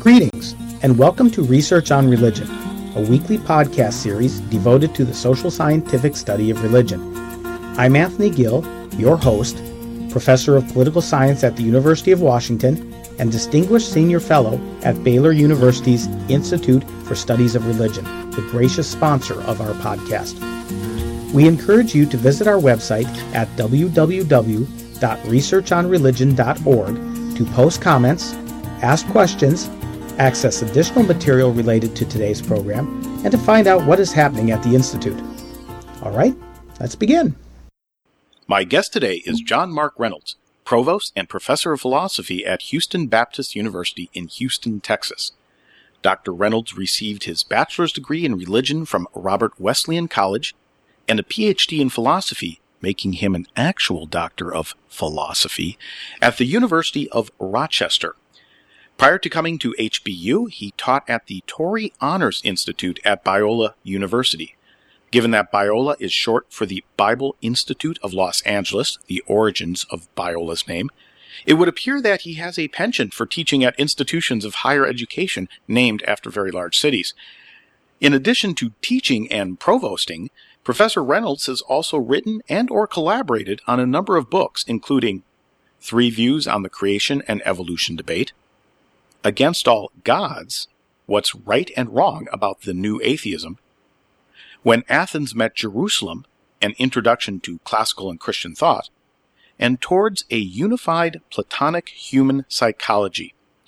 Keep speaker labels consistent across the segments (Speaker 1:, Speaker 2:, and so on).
Speaker 1: Greetings, and welcome to Research on Religion, a weekly podcast series devoted to the social scientific study of religion. I'm Anthony Gill, your host, Professor of Political Science at the University of Washington, and Distinguished Senior Fellow at Baylor University's Institute for Studies of Religion, the gracious sponsor of our podcast. We encourage you to visit our website at www.researchonreligion.org to post comments, ask questions, access additional material related to today's program, and to find out what is happening at the Institute. All right, let's begin.
Speaker 2: My guest today is John Mark Reynolds, Provost and Professor of Philosophy at Houston Baptist University in Houston, Texas. Dr. Reynolds received his bachelor's degree in religion from Robert Wesleyan College and a PhD in philosophy, making him an actual doctor of philosophy, at the University of Rochester. Prior to coming to HBU, he taught at the Torrey Honors Institute at Biola University. Given that Biola is short for the Bible Institute of Los Angeles, the origins of Biola's name, it would appear that he has a penchant for teaching at institutions of higher education named after very large cities. In addition to teaching and provosting, Professor Reynolds has also written and or collaborated on a number of books, including Three Views on the Creation and Evolution Debate, Against All Gods, What's Right and Wrong About the New Atheism, When Athens Met Jerusalem, An Introduction to Classical and Christian Thought, and Towards a Unified Platonic Human Psychology.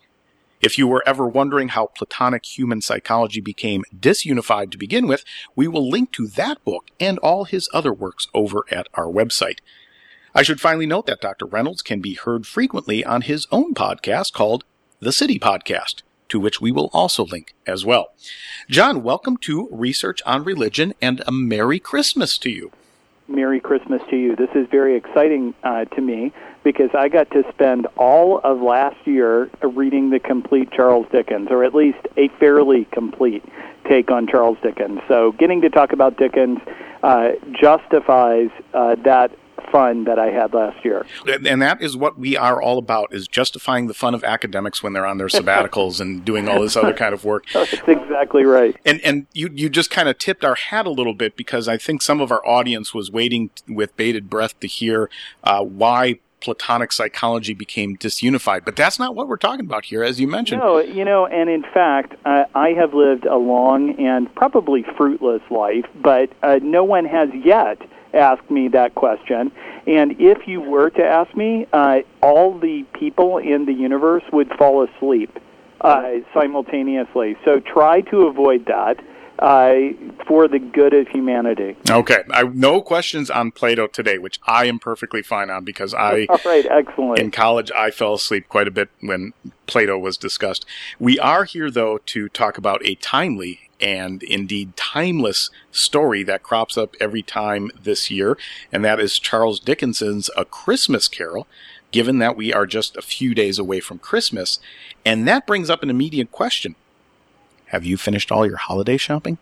Speaker 2: If you were ever wondering how Platonic human psychology became disunified to begin with, we will link to that book and all his other works over at our website. I should finally note that Dr. Reynolds can be heard frequently on his own podcast called The City Podcast, to which we will also link as well. John, welcome to Research on Religion, and a Merry Christmas to you.
Speaker 3: Merry Christmas to you. This is very exciting to me because I got to spend all of last year reading the complete Charles Dickens, or at least a fairly complete take on Charles Dickens. So getting to talk about Dickens justifies that fun that I had last year.
Speaker 2: And that is what we are all about, is justifying the fun of academics when they're on their sabbaticals and doing all this other kind of work.
Speaker 3: That's exactly right.
Speaker 2: And you just kind of tipped our hat a little bit, because I think some of our audience was waiting with bated breath to hear why Platonic psychology became disunified. But that's not what we're talking about here, as you mentioned.
Speaker 3: No, and in fact, I have lived a long and probably fruitless life, but no one has yet asked me that question. And if you were to ask me, all the people in the universe would fall asleep simultaneously. So try to avoid that for the good of humanity.
Speaker 2: Okay. No questions on Plato today, which I am perfectly fine on, because all
Speaker 3: right, excellent.
Speaker 2: In college, I fell asleep quite a bit when Plato was discussed. We are here, though, to talk about a timely and indeed timeless story that crops up every time this year, and that is Charles Dickens's A Christmas Carol, given that we are just a few days away from Christmas. And that brings up an immediate question. Have you finished all your holiday shopping?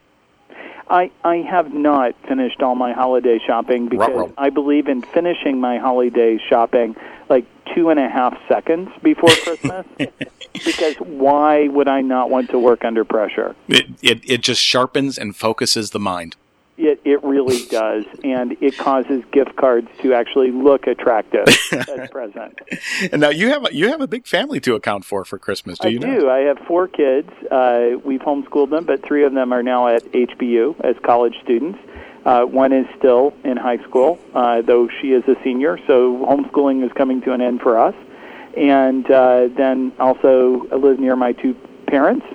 Speaker 3: I have not finished all my holiday shopping because I believe in finishing my holiday shopping like 2.5 seconds before Christmas. Because why would I not want to work under pressure?
Speaker 2: It just sharpens and focuses the mind.
Speaker 3: It really does, and it causes gift cards to actually look attractive as present.
Speaker 2: And now you have a big family to account for Christmas, do you?
Speaker 3: I do. I have 4 kids. We've homeschooled them, but 3 of them are now at HBU as college students. One is still in high school, though she is a senior, so homeschooling is coming to an end for us. And then also I live near my 2 parents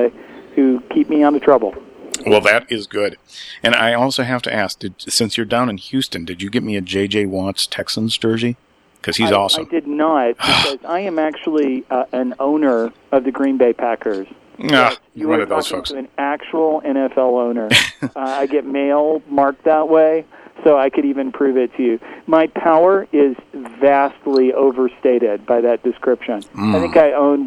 Speaker 3: who keep me out of trouble.
Speaker 2: Well, that is good. And I also have to ask, since you're down in Houston, did you get me a J.J. Watts Texans jersey? Because he's awesome.
Speaker 3: I did not, because I am actually an owner of the Green Bay Packers.
Speaker 2: You are those folks.
Speaker 3: To an actual NFL owner. I get mail marked that way, so I could even prove it to you. My power is vastly overstated by that description. I think I own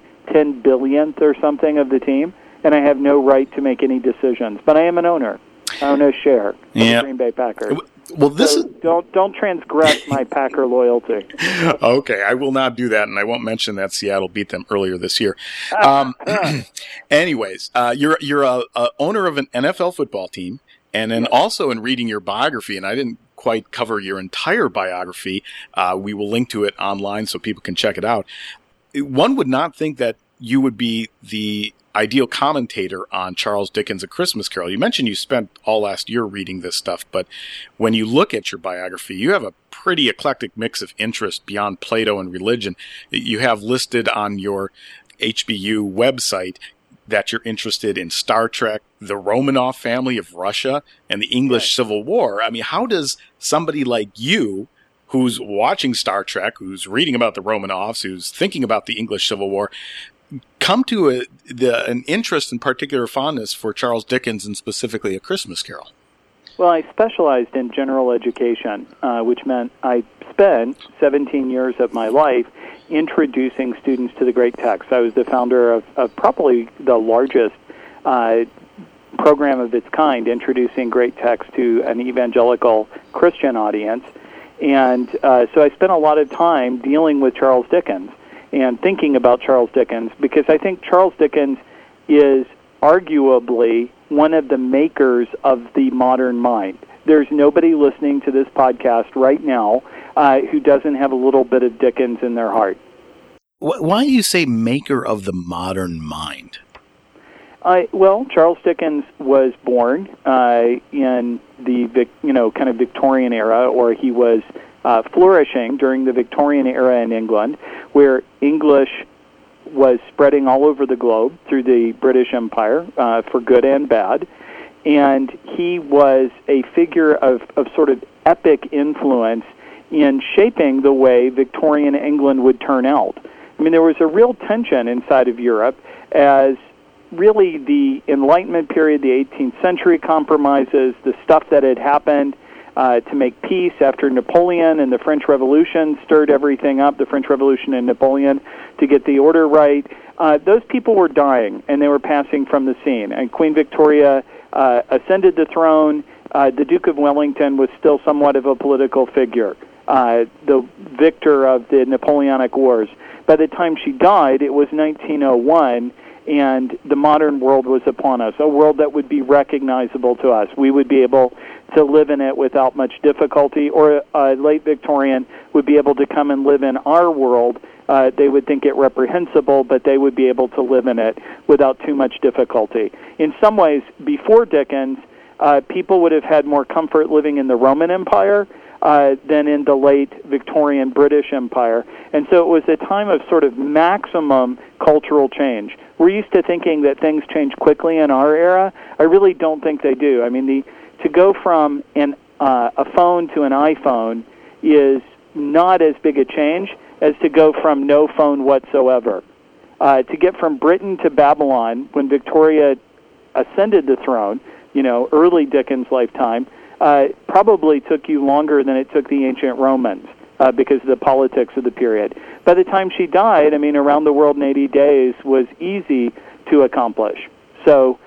Speaker 3: 1/10 or something of the team, and I have no right to make any decisions. But I am an owner. I own a share of the Green Bay Packers.
Speaker 2: Well, this
Speaker 3: is don't transgress my Packer loyalty.
Speaker 2: Okay, I will not do that, and I won't mention that Seattle beat them earlier this year. Anyways, you're a owner of an NFL football team, and then also in reading your biography, and I didn't quite cover your entire biography. We will link to it online so people can check it out. One would not think that you would be the ideal commentator on Charles Dickens' A Christmas Carol. You mentioned you spent all last year reading this stuff, but when you look at your biography, you have a pretty eclectic mix of interests beyond Plato and religion. You have listed on your HBU website that you're interested in Star Trek, the Romanov family of Russia, and the English Civil War. I mean, how does somebody like you, who's watching Star Trek, who's reading about the Romanovs, who's thinking about the English Civil War, come to an interest and particular fondness for Charles Dickens and specifically A Christmas Carol?
Speaker 3: Well, I specialized in general education, which meant I spent 17 years of my life introducing students to the great text. I was the founder of probably the largest program of its kind, introducing great text to an evangelical Christian audience. And so I spent a lot of time dealing with Charles Dickens and thinking about Charles Dickens, because I think Charles Dickens is arguably one of the makers of the modern mind. There's nobody listening to this podcast right now who doesn't have a little bit of Dickens in their heart.
Speaker 2: Why do you say maker of the modern mind?
Speaker 3: Well, Charles Dickens was born in the kind of Victorian era, or he was flourishing during the Victorian era in England, where English was spreading all over the globe through the British Empire for good and bad. And he was a figure of sort of epic influence in shaping the way Victorian England would turn out. I mean, there was a real tension inside of Europe as really the Enlightenment period, the 18th century compromises, the stuff that had happened to make peace after Napoleon and the French Revolution stirred everything up, the French Revolution and Napoleon, to get the order right. Those people were dying, and they were passing from the scene. And Queen Victoria ascended the throne. The Duke of Wellington was still somewhat of a political figure, the victor of the Napoleonic Wars. By the time she died, it was 1901, and the modern world was upon us, a world that would be recognizable to us. We would be able to live in it without much difficulty, or a late Victorian would be able to come and live in our world. They would think it reprehensible, but they would be able to live in it without too much difficulty. In some ways, before Dickens, people would have had more comfort living in the Roman Empire than in the late Victorian British Empire. And so it was a time of sort of maximum cultural change. We're used to thinking that things change quickly in our era. I really don't think they do. I mean, to go from a phone to an iPhone is not as big a change as to go from no phone whatsoever. To get from Britain to Babylon when Victoria ascended the throne, early Dickens' lifetime, probably took you longer than it took the ancient Romans because of the politics of the period. By the time she died, I mean, around the world in 80 days was easy to accomplish. So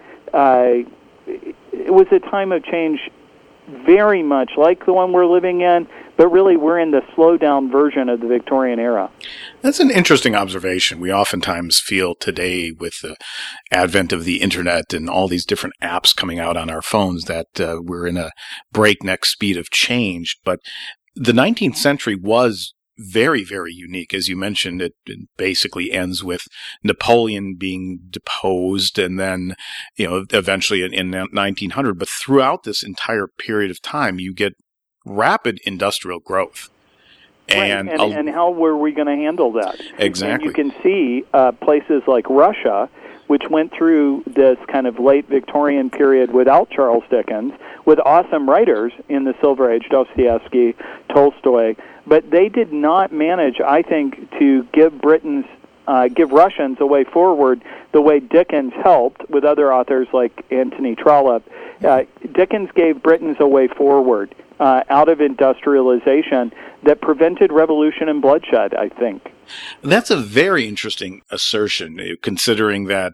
Speaker 3: it was a time of change very much like the one we're living in, but really we're in the slowed-down version of the Victorian era.
Speaker 2: That's an interesting observation. We oftentimes feel today with the advent of the internet and all these different apps coming out on our phones that we're in a breakneck speed of change. But the 19th century was very, very unique. As you mentioned, it basically ends with Napoleon being deposed and then, eventually in 1900. But throughout this entire period of time, you get rapid industrial growth.
Speaker 3: And how were we going to handle that?
Speaker 2: Exactly.
Speaker 3: And you can see places like Russia, which went through this kind of late Victorian period without Charles Dickens, with awesome writers in the Silver Age, Dostoevsky, Tolstoy, but they did not manage, I think, to give Russians a way forward the way Dickens helped with other authors like Anthony Trollope. Dickens gave Britons a way forward out of industrialization that prevented revolution and bloodshed, I think.
Speaker 2: That's a very interesting assertion, considering that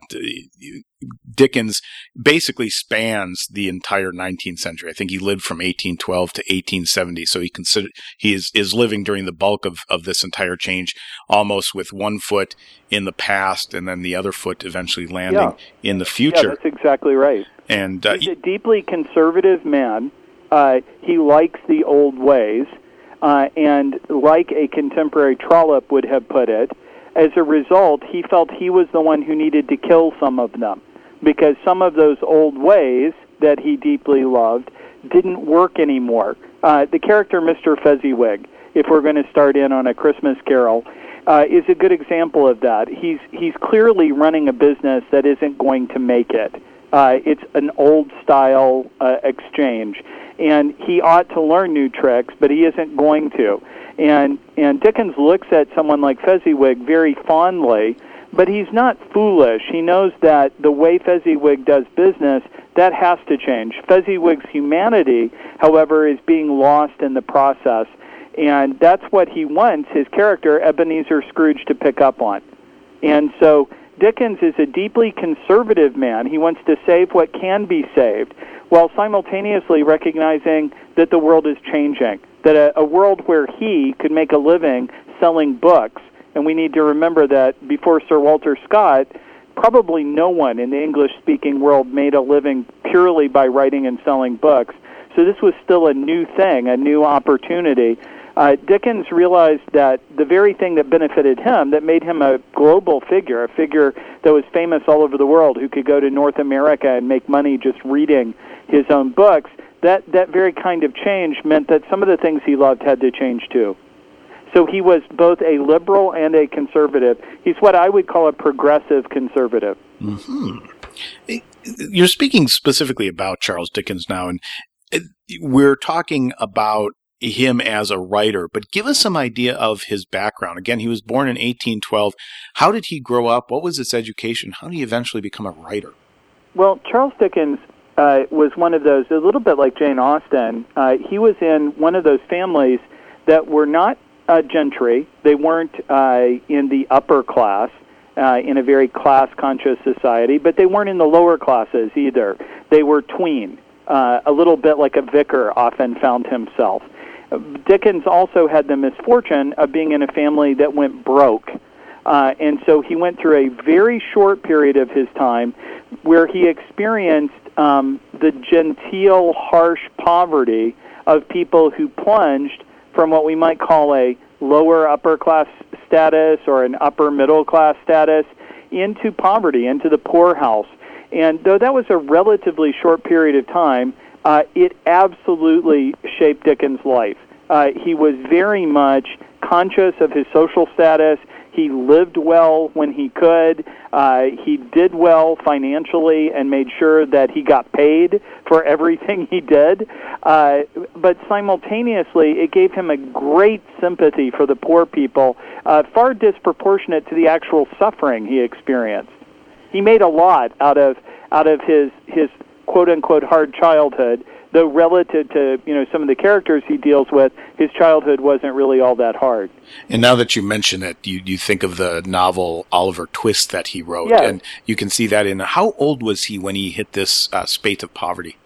Speaker 2: Dickens basically spans the entire 19th century. I think he lived from 1812 to 1870, so he is living during the bulk of this entire change, almost with one foot in the past and then the other foot eventually landing in the future.
Speaker 3: Yeah, that's exactly right.
Speaker 2: And
Speaker 3: he's a deeply conservative man. He likes the old ways. And like a contemporary Trollope would have put it, as a result, he felt he was the one who needed to kill some of them, because some of those old ways that he deeply loved didn't work anymore. The character Mr. Fezziwig, if we're going to start in on A Christmas Carol, is a good example of that. He's clearly running a business that isn't going to make it. It's an old-style exchange. And he ought to learn new tricks, but he isn't going to. And Dickens looks at someone like Fezziwig very fondly, but he's not foolish. He knows that the way Fezziwig does business, that has to change. Fezziwig's humanity, however, is being lost in the process. And that's what he wants his character, Ebenezer Scrooge, to pick up on. And so Dickens is a deeply conservative man. He wants to save what can be saved, while simultaneously recognizing that the world is changing, that a world where he could make a living selling books, and we need to remember that before Sir Walter Scott, probably no one in the English-speaking world made a living purely by writing and selling books. So this was still a new thing, a new opportunity. Dickens realized that the very thing that benefited him, that made him a global figure, a figure that was famous all over the world, who could go to North America and make money just reading his own books, that very kind of change meant that some of the things he loved had to change too. So he was both a liberal and a conservative. He's what I would call a progressive conservative.
Speaker 2: Mm-hmm. You're speaking specifically about Charles Dickens now, and we're talking about him as a writer, but give us some idea of his background. Again, he was born in 1812. How did he grow up? What was his education? How did he eventually become a writer?
Speaker 3: Well, Charles Dickens was one of those, a little bit like Jane Austen. He was in one of those families that were not gentry. They weren't in the upper class, in a very class-conscious society, but they weren't in the lower classes either. They were tween, a little bit like a vicar often found himself. Dickens also had the misfortune of being in a family that went broke. And so he went through a very short period of his time where he experienced the genteel, harsh poverty of people who plunged from what we might call a lower upper class status or an upper middle class status into poverty, into the poorhouse. And though that was a relatively short period of time, it absolutely shaped Dickens' life. He was very much conscious of his social status. He lived well when he could. He did well financially and made sure that he got paid for everything he did. But simultaneously, it gave him a great sympathy for the poor people, far disproportionate to the actual suffering he experienced. He made a lot out of his quote-unquote hard childhood, though relative to some of the characters he deals with, his childhood wasn't really all that hard.
Speaker 2: And now that you mention it, you think of the novel Oliver Twist that he wrote,
Speaker 3: yes.
Speaker 2: And you can see that in how old was he when he hit this spate of poverty?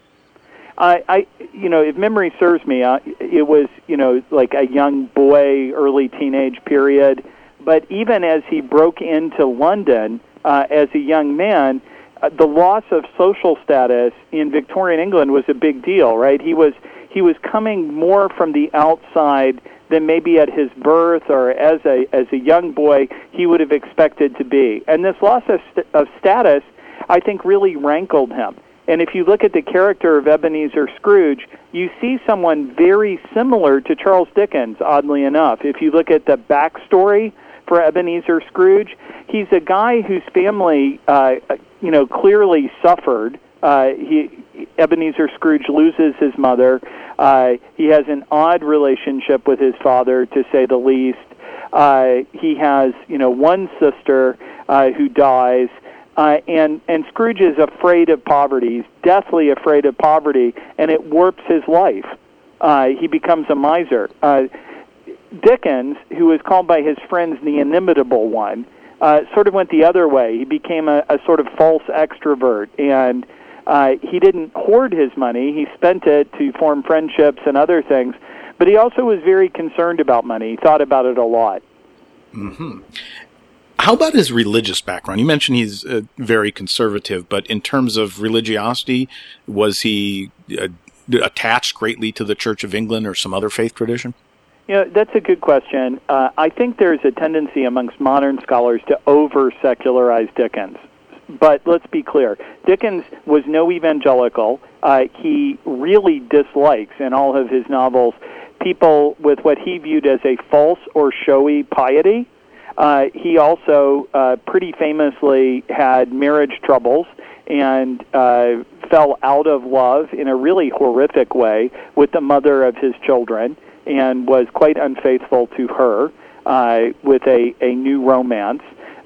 Speaker 3: If memory serves me, it was like a young boy, early teenage period. But even as he broke into London as a young man, the loss of social status in Victorian England was a big deal, right? He was coming more from the outside than maybe at his birth or as a young boy he would have expected to be. And this loss of status, I think, really rankled him. And if you look at the character of Ebenezer Scrooge, you see someone very similar to Charles Dickens, oddly enough. If you look at the backstory for Ebenezer Scrooge, he's a guy whose family clearly suffered. Ebenezer Scrooge loses his mother. He has an odd relationship with his father, to say the least. He has, one sister who dies, and Scrooge is afraid of poverty. He's deathly afraid of poverty, and it warps his life. He becomes a miser. Dickens, who was called by his friends the inimitable one, sort of went the other way. He became a sort of false extrovert, and he didn't hoard his money. He spent it to form friendships and other things, but he also was very concerned about money. He thought about it a lot.
Speaker 2: Mm-hmm. How about his religious background? You mentioned he's very conservative, but in terms of religiosity, was he attached greatly to the Church of England or some other faith tradition?
Speaker 3: That's a good question. I think there's a tendency amongst modern scholars to over-secularize Dickens. But let's be clear. Dickens was no evangelical. He really dislikes, in all of his novels, people with what he viewed as a false or showy piety. He also pretty famously had marriage troubles and fell out of love in a really horrific way with the mother of his children and was quite unfaithful to her with a new romance.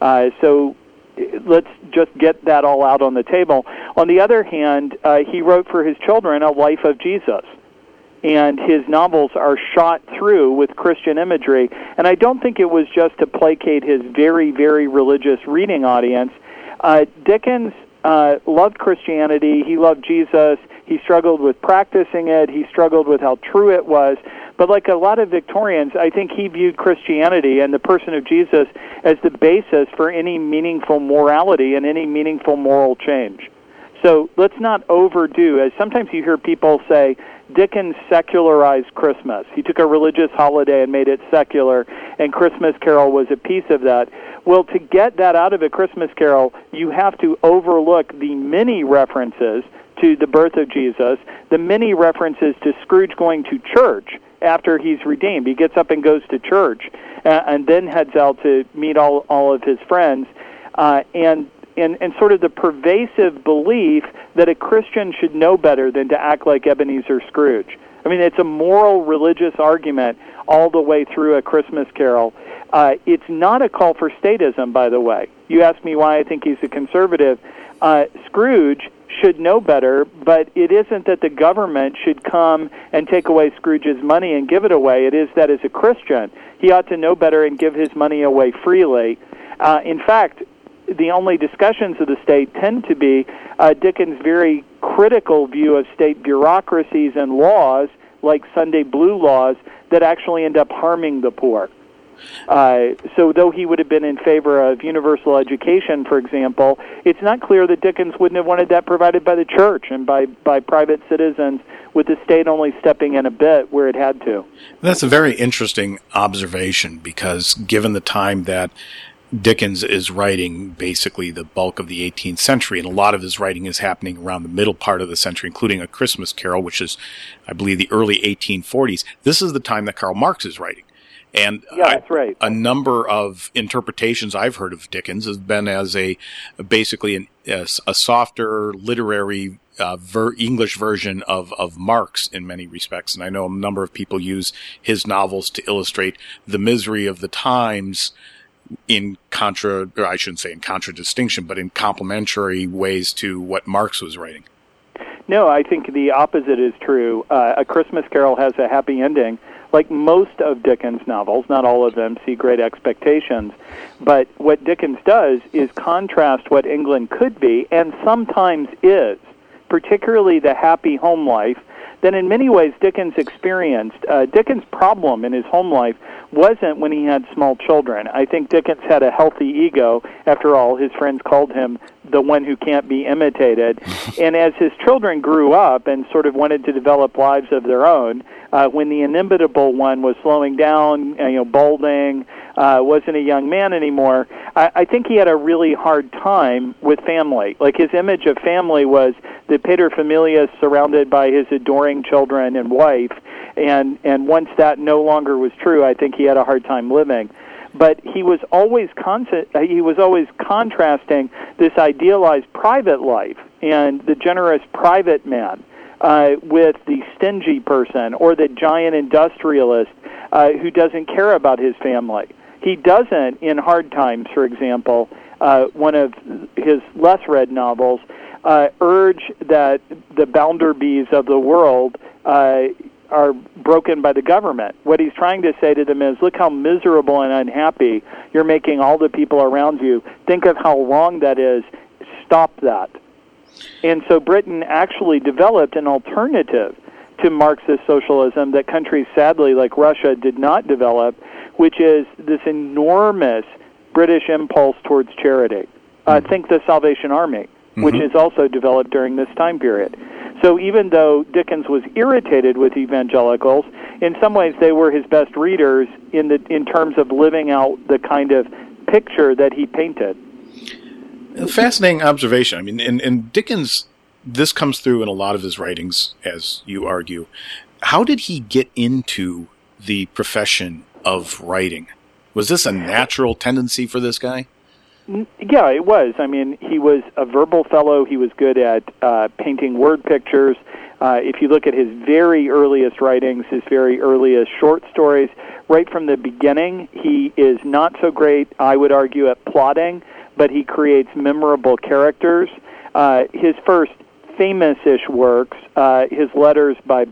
Speaker 3: So let's just get that all out on the table. On the other hand, he wrote for his children a life of Jesus. And his novels are shot through with Christian imagery. And I don't think it was just to placate his very, very religious reading audience. Dickens loved Christianity. He loved Jesus. He struggled with practicing it. He struggled with how true it was. But like a lot of Victorians, I think he viewed Christianity and the person of Jesus as the basis for any meaningful morality and any meaningful moral change. So let's not overdo, as sometimes you hear people say, Dickens secularized Christmas. He took a religious holiday and made it secular, and Christmas Carol was a piece of that. Well, to get that out of A Christmas Carol, you have to overlook the many references to the birth of Jesus, the many references to Scrooge going to church after he's redeemed. He gets up and goes to church and then heads out to meet all of his friends, and sort of the pervasive belief that a Christian should know better than to act like Ebenezer Scrooge. I mean, it's a moral, religious argument all the way through A Christmas Carol. It's not a call for statism, by the way. You asked me why I think he's a conservative. Scrooge should know better, but it isn't that the government should come and take away Scrooge's money and give it away. It is that as a Christian, he ought to know better and give his money away freely. In fact, the only discussions of the state tend to be Dickens' very critical view of state bureaucracies and laws, like Sunday blue laws, that actually end up harming the poor. So though he would have been in favor of universal education, for example, it's not clear that Dickens wouldn't have wanted that provided by the church and by private citizens, with the state only stepping in a bit where it had to.
Speaker 2: That's a very interesting observation, because given the time that Dickens is writing basically the bulk of the 18th century, and a lot of his writing is happening around the middle part of the century, including A Christmas Carol, which is, I believe, the early 1840s. This is the time that Karl Marx is writing. And
Speaker 3: yeah, that's right.
Speaker 2: A number of interpretations I've heard of Dickens has been as basically a softer literary English version of Marx in many respects. And I know a number of people use his novels to illustrate the misery of the times in contradistinction, but in complementary ways to what Marx was writing.
Speaker 3: No, I think the opposite is true. A Christmas Carol has a happy ending. Like most of Dickens' novels, not all of them see Great Expectations, but what Dickens does is contrast what England could be, and sometimes is, particularly the happy home life, that in many ways Dickens experienced. Dickens' problem in his home life wasn't when he had small children. I think Dickens had a healthy ego. After all, his friends called him the one who can't be imitated. And as his children grew up and sort of wanted to develop lives of their own, when the inimitable one was slowing down, balding, wasn't a young man anymore, I think he had a really hard time with family. Like, his image of family was the paterfamilias surrounded by his adoring children and wife, and once that no longer was true, I think he had a hard time living. But he was always contrasting this idealized private life and the generous private man with the stingy person or the giant industrialist who doesn't care about his family. He doesn't, in Hard Times, for example, one of his less-read novels, urge that the Bounderbys of the world are broken by the government. What he's trying to say to them is, look how miserable and unhappy you're making all the people around you. Think of how wrong that is. Stop that. And so Britain actually developed an alternative to Marxist socialism that countries, sadly, like Russia, did not develop, which is this enormous British impulse towards charity. Think the Salvation Army, which is also developed during this time period. So even though Dickens was irritated with evangelicals, in some ways they were his best readers in terms of living out the kind of picture that he painted.
Speaker 2: A fascinating observation. I mean, in Dickens, this comes through in a lot of his writings, as you argue. How did he get into the profession of writing? Was this a natural tendency for this guy?
Speaker 3: Yeah, it was. I mean, he was a verbal fellow. He was good at painting word pictures. If you look at his very earliest writings, his very earliest short stories, right from the beginning, he is not so great, I would argue, at plotting, but he creates memorable characters. His first famous-ish works, his letters by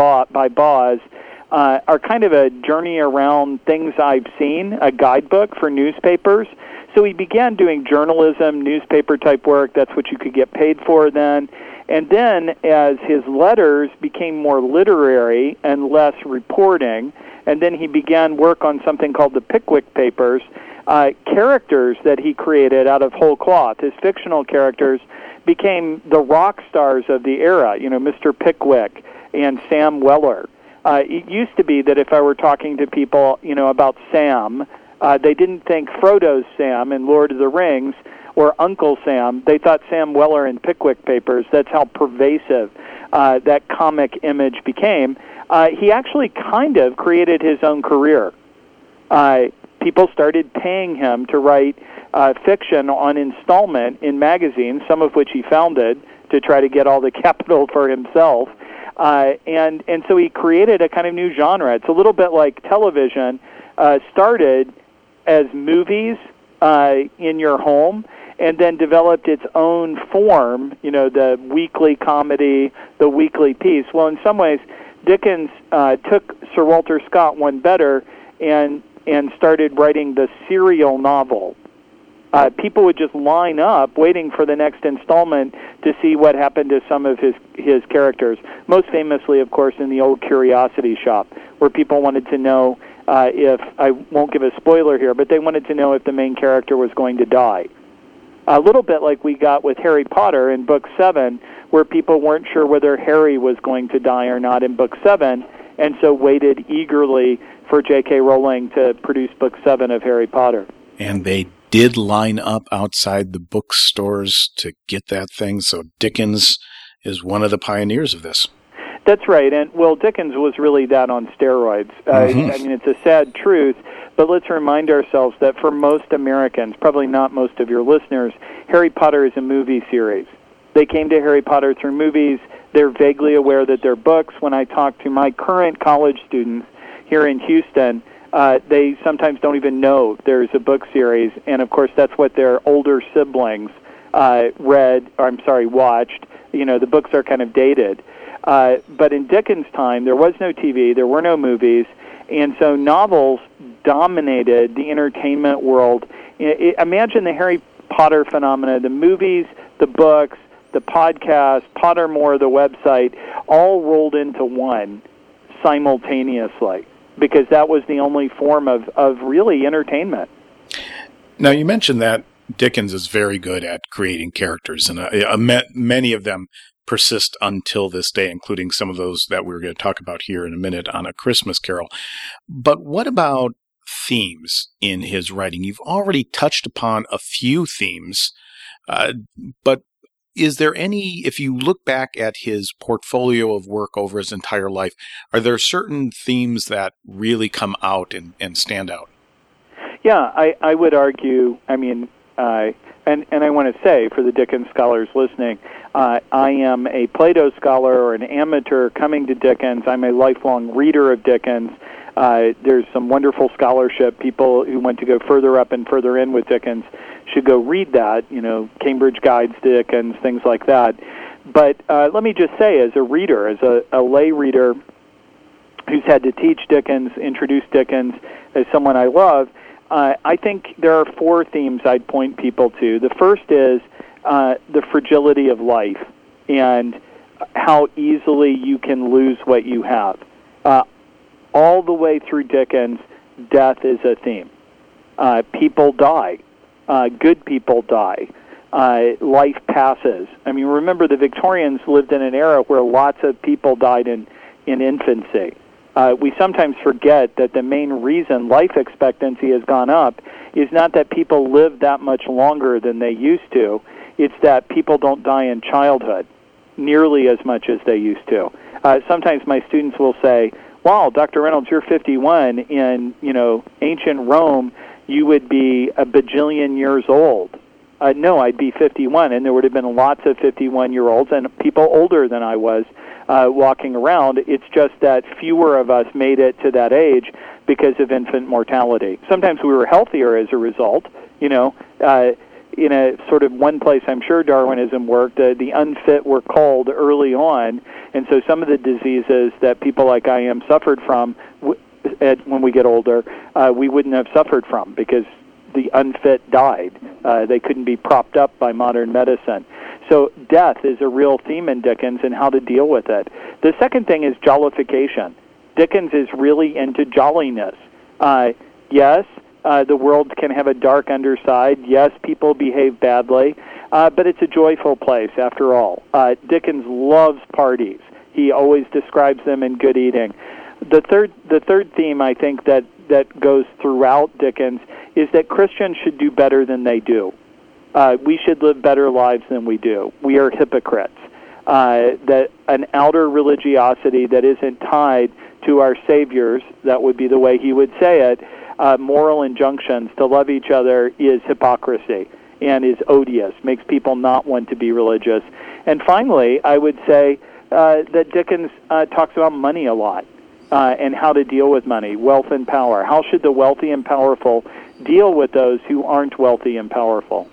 Speaker 3: Boz, are kind of a journey around things I've seen, a guidebook for newspapers. So he began doing journalism, newspaper-type work. That's what you could get paid for then. And then as his letters became more literary and less reporting, and then he began work on something called the Pickwick Papers, characters that he created out of whole cloth, his fictional characters, became the rock stars of the era, Mr. Pickwick and Sam Weller. It used to be that if I were talking to people, about Sam, they didn't think Frodo's Sam in Lord of the Rings or Uncle Sam. They thought Sam Weller in Pickwick Papers. That's how pervasive that comic image became. He actually kind of created his own career. People started paying him to write fiction on installment in magazines, some of which he founded to try to get all the capital for himself. And so he created a kind of new genre. It's a little bit like television started as movies in your home and then developed its own form, the weekly comedy, the weekly piece. Well, in some ways, Dickens took Sir Walter Scott one better and started writing the serial novel. People would just line up waiting for the next installment to see what happened to some of his characters. Most famously, of course, in the old Curiosity Shop, where people wanted to know if, I won't give a spoiler here, but they wanted to know if the main character was going to die. A little bit like we got with Harry Potter in Book 7, where people weren't sure whether Harry was going to die or not in Book 7, and so waited eagerly for J.K. Rowling to produce Book 7 of Harry Potter.
Speaker 2: And they did line up outside the bookstores to get that thing, so Dickens is one of the pioneers of this.
Speaker 3: That's right, and Dickens was really that on steroids. I mean, it's a sad truth, but let's remind ourselves that for most Americans, probably not most of your listeners, Harry Potter is a movie series. They came to Harry Potter through movies. They're vaguely aware that they're books. When I talk to my current college students here in Houston, they sometimes don't even know there's a book series, and of course that's what their older siblings watched. The books are kind of dated. But in Dickens' time, there was no TV, there were no movies, and so novels dominated the entertainment world. Imagine the Harry Potter phenomena, the movies, the books, the podcast, Pottermore, the website, all rolled into one simultaneously, because that was the only form of really entertainment.
Speaker 2: Now, you mentioned that Dickens is very good at creating characters, and many of them persist until this day, including some of those that we're going to talk about here in a minute on A Christmas Carol. But what about themes in his writing? You've already touched upon a few themes, but is there any, if you look back at his portfolio of work over his entire life, are there certain themes that really come out and stand out?
Speaker 3: Yeah, I would argue, and I want to say for the Dickens scholars listening, I am a Plato scholar or an amateur coming to Dickens. I'm a lifelong reader of Dickens. There's some wonderful scholarship. People who want to go further up and further in with Dickens should go read that, Cambridge Guides to Dickens, things like that. But let me just say, as a reader, as a lay reader, who's had to teach Dickens, introduce Dickens as someone I love, I think there are 4 themes I'd point people to. The first is the fragility of life and how easily you can lose what you have. All the way through Dickens, death is a theme. People die. Good people die. Life passes. I mean, remember the Victorians lived in an era where lots of people died in infancy. We sometimes forget that the main reason life expectancy has gone up is not that people live that much longer than they used to. It's that people don't die in childhood nearly as much as they used to. Sometimes my students will say, wow, Dr. Reynolds, you're 51. In, ancient Rome, you would be a bajillion years old. No, I'd be 51, and there would have been lots of 51-year-olds and people older than I was walking around. It's just that fewer of us made it to that age because of infant mortality. Sometimes we were healthier as a result. In a sort of one place I'm sure Darwinism worked, the unfit were culled early on, and so some of the diseases that people like I am suffered from when we get older, we wouldn't have suffered from because the unfit died. They couldn't be propped up by modern medicine. So death is a real theme in Dickens and how to deal with it. The second thing is jollification. Dickens is really into jolliness. Yes, the world can have a dark underside. Yes, people behave badly, but it's a joyful place after all. Dickens loves parties. He always describes them in good eating. The third theme I think that goes throughout Dickens is that Christians should do better than they do. We should live better lives than we do. We are hypocrites. That an outer religiosity that isn't tied to our Savior's, that would be the way he would say it, moral injunctions to love each other is hypocrisy and is odious, makes people not want to be religious. And finally, I would say that Dickens talks about money a lot and how to deal with money, wealth and power. How should the wealthy and powerful deal with those who aren't wealthy and powerful?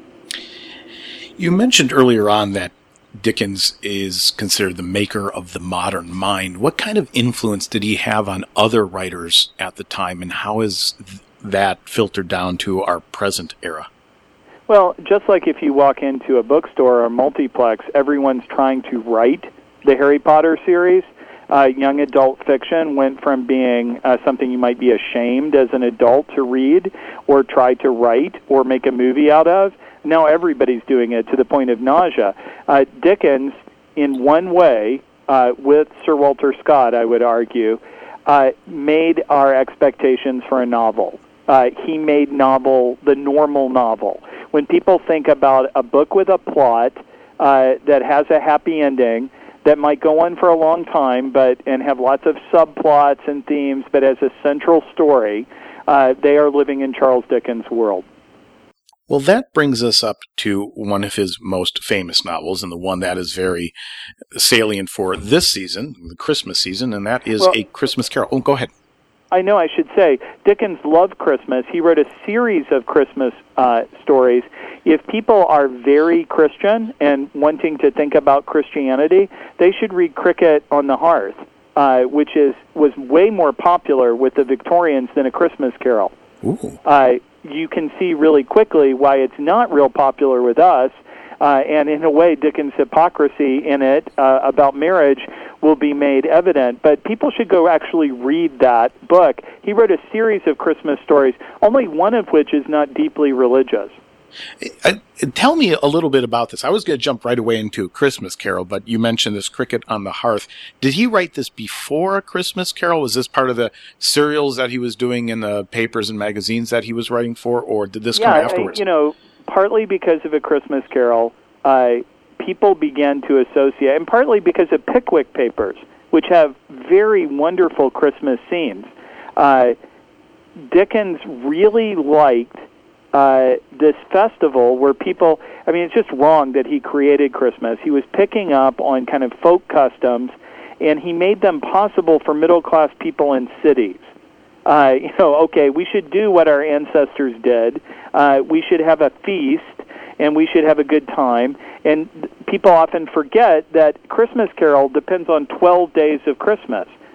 Speaker 2: You mentioned earlier on that Dickens is considered the maker of the modern mind. What kind of influence did he have on other writers at the time, and how is that filtered down to our present era?
Speaker 3: Well, just like if you walk into a bookstore or multiplex, everyone's trying to write the Harry Potter series. Young adult fiction went from being something you might be ashamed as an adult to read or try to write or make a movie out of. Now everybody's doing it to the point of nausea. Dickens, in one way, with Sir Walter Scott, I would argue, made our expectations for a novel. He made the normal novel. When people think about a book with a plot that has a happy ending, that might go on for a long time and have lots of subplots and themes, but as a central story, they are living in Charles Dickens' world.
Speaker 2: Well, that brings us up to one of his most famous novels, and the one that is very salient for this season, the Christmas season, and that is A Christmas Carol. Oh, go ahead.
Speaker 3: I know I should say, Dickens loved Christmas. He wrote a series of Christmas stories. If people are very Christian and wanting to think about Christianity, they should read Cricket on the Hearth, which was way more popular with the Victorians than A Christmas Carol.
Speaker 2: Ooh.
Speaker 3: You can see really quickly why it's not real popular with us, and in a way, Dickens' hypocrisy in it about marriage will be made evident. But people should go actually read that book. He wrote a series of Christmas stories, only one of which is not deeply religious.
Speaker 2: Tell me a little bit about this. I was going to jump right away into A Christmas Carol, but you mentioned this Cricket on the Hearth. Did he write this before A Christmas Carol? Was this part of the serials that he was doing in the papers and magazines that he was writing for, or did this come afterwards?
Speaker 3: Partly because of A Christmas Carol, people began to associate, and partly because of Pickwick Papers, which have very wonderful Christmas scenes. Dickens really liked this festival where people, it's just wrong that he created Christmas. He was picking up on kind of folk customs, and he made them possible for middle-class people in cities. We should do what our ancestors did. We should have a feast, and we should have a good time. And people often forget that Christmas Carol depends on 12 days of Christmas.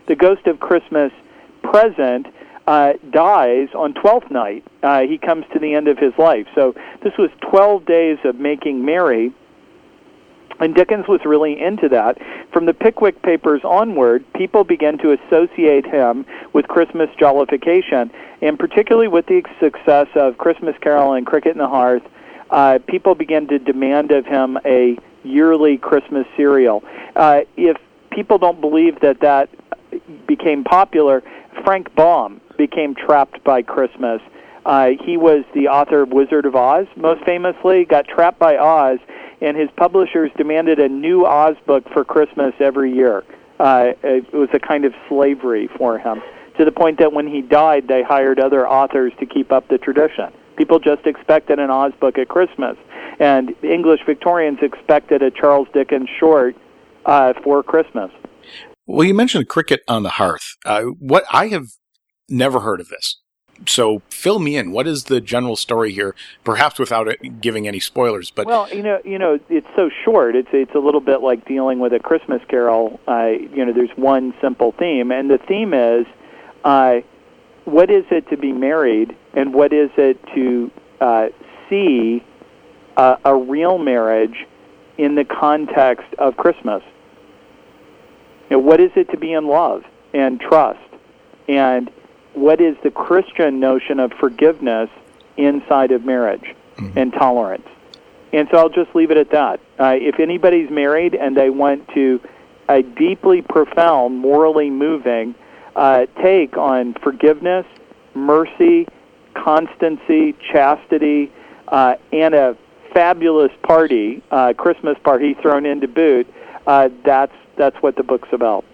Speaker 3: the Ghost of Christmas Present dies on Twelfth Night. He comes to the end of his life. So this was 12 days of making merry, and Dickens was really into that. From the Pickwick Papers onward, people began to associate him with Christmas jollification, and particularly with the success of Christmas Carol and Cricket in the Hearth, people began to demand of him a yearly Christmas serial. If people don't believe that became popular, Frank Baum became trapped by Christmas. He was the author of Wizard of Oz, most famously, got trapped by Oz, and his publishers demanded a new Oz book for Christmas every year. It was a kind of slavery for him, to the point that when he died, they hired other authors to keep up the tradition. People just expected an Oz book at Christmas, and English Victorians expected a Charles Dickens short for Christmas.
Speaker 2: Well, you mentioned Cricket on the Hearth. What I have never heard of this. So fill me in. What is the general story here? Perhaps without giving any spoilers. But
Speaker 3: well, you know, it's so short. It's a little bit like dealing with a Christmas Carol. There's one simple theme, and the theme is, what is it to be married, and what is it to see a real marriage in the context of Christmas? What is it to be in love and trust, and what is the Christian notion of forgiveness inside of marriage and tolerance? And so I'll just leave it at that. If anybody's married and they want to a deeply profound, morally moving take on forgiveness, mercy, constancy, chastity, and a fabulous party, Christmas party thrown in to boot, that's what the book's about.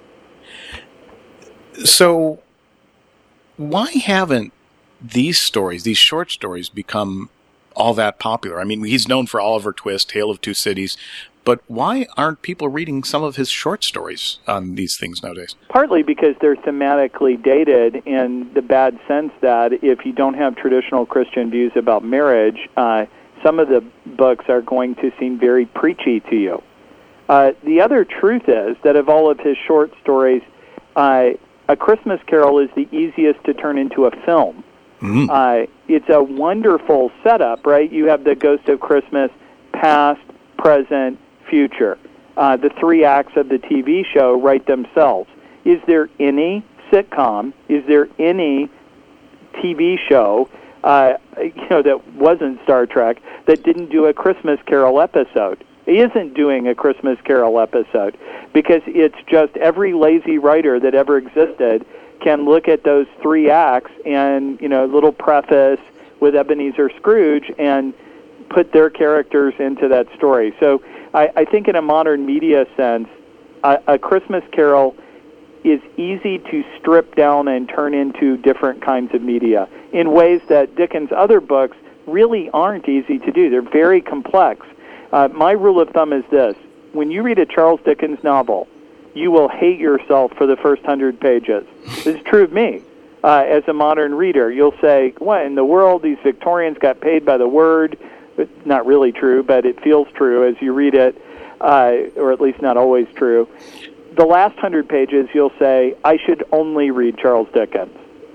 Speaker 2: So why haven't these stories, these short stories, become all that popular? I mean, he's known for Oliver Twist, Tale of Two Cities, but why aren't people reading some of his short stories on these things nowadays?
Speaker 3: Partly because they're thematically dated in the bad sense that if you don't have traditional Christian views about marriage, some of the books are going to seem very preachy to you. The other truth is that of all of his short stories, A Christmas Carol is the easiest to turn into a film. It's a wonderful setup, right? You have the Ghost of Christmas, past, present, future. The three acts of the TV show write themselves. Is there any sitcom, is there any TV show that wasn't Star Trek that didn't do a Christmas Carol episode? He isn't doing a Christmas Carol episode because it's just every lazy writer that ever existed can look at those three acts and, little preface with Ebenezer Scrooge and put their characters into that story. So I think in a modern media sense, a Christmas Carol is easy to strip down and turn into different kinds of media in ways that Dickens' other books really aren't easy to do. They're very complex. My rule of thumb is this. When you read a Charles Dickens novel, you will hate yourself for the first 100 pages. This is true of me. As a modern reader, you'll say, what in the world, these Victorians got paid by the word. It's not really true, but it feels true as you read it, or at least not always true. The last 100 pages, you'll say, I should only read Charles Dickens.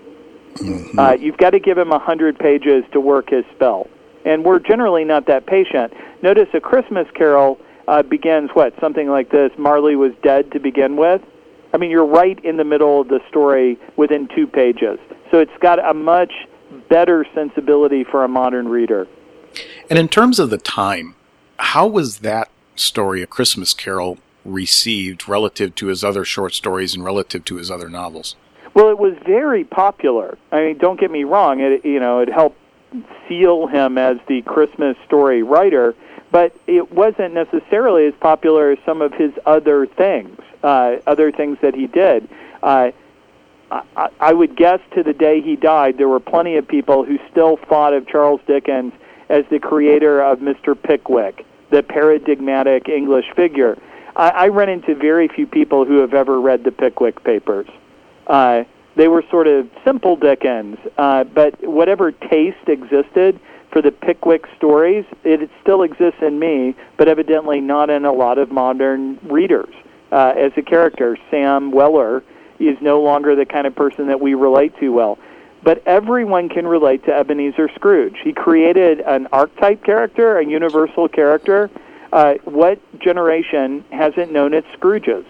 Speaker 3: You've got to give him 100 pages to work his spell. And we're generally not that patient. Notice A Christmas Carol begins, something like this, Marley was dead to begin with. I mean, you're right in the middle of the story within 2 pages. So it's got a much better sensibility for a modern reader.
Speaker 2: And in terms of the time, how was that story, A Christmas Carol, received relative to his other short stories and relative to his other novels?
Speaker 3: Well, it was very popular. I mean, don't get me wrong. It helped seal him as the Christmas story writer, but it wasn't necessarily as popular as some of his other things that he did. I would guess to the day he died, there were plenty of people who still thought of Charles Dickens as the creator of Mr. Pickwick, the paradigmatic English figure. I run into very few people who have ever read the Pickwick Papers. They were sort of simple Dickens, but whatever taste existed for the Pickwick stories, it still exists in me, but evidently not in a lot of modern readers. As a character, Sam Weller is no longer the kind of person that we relate to well. But everyone can relate to Ebenezer Scrooge. He created an archetype character, a universal character. What generation hasn't known its Scrooges?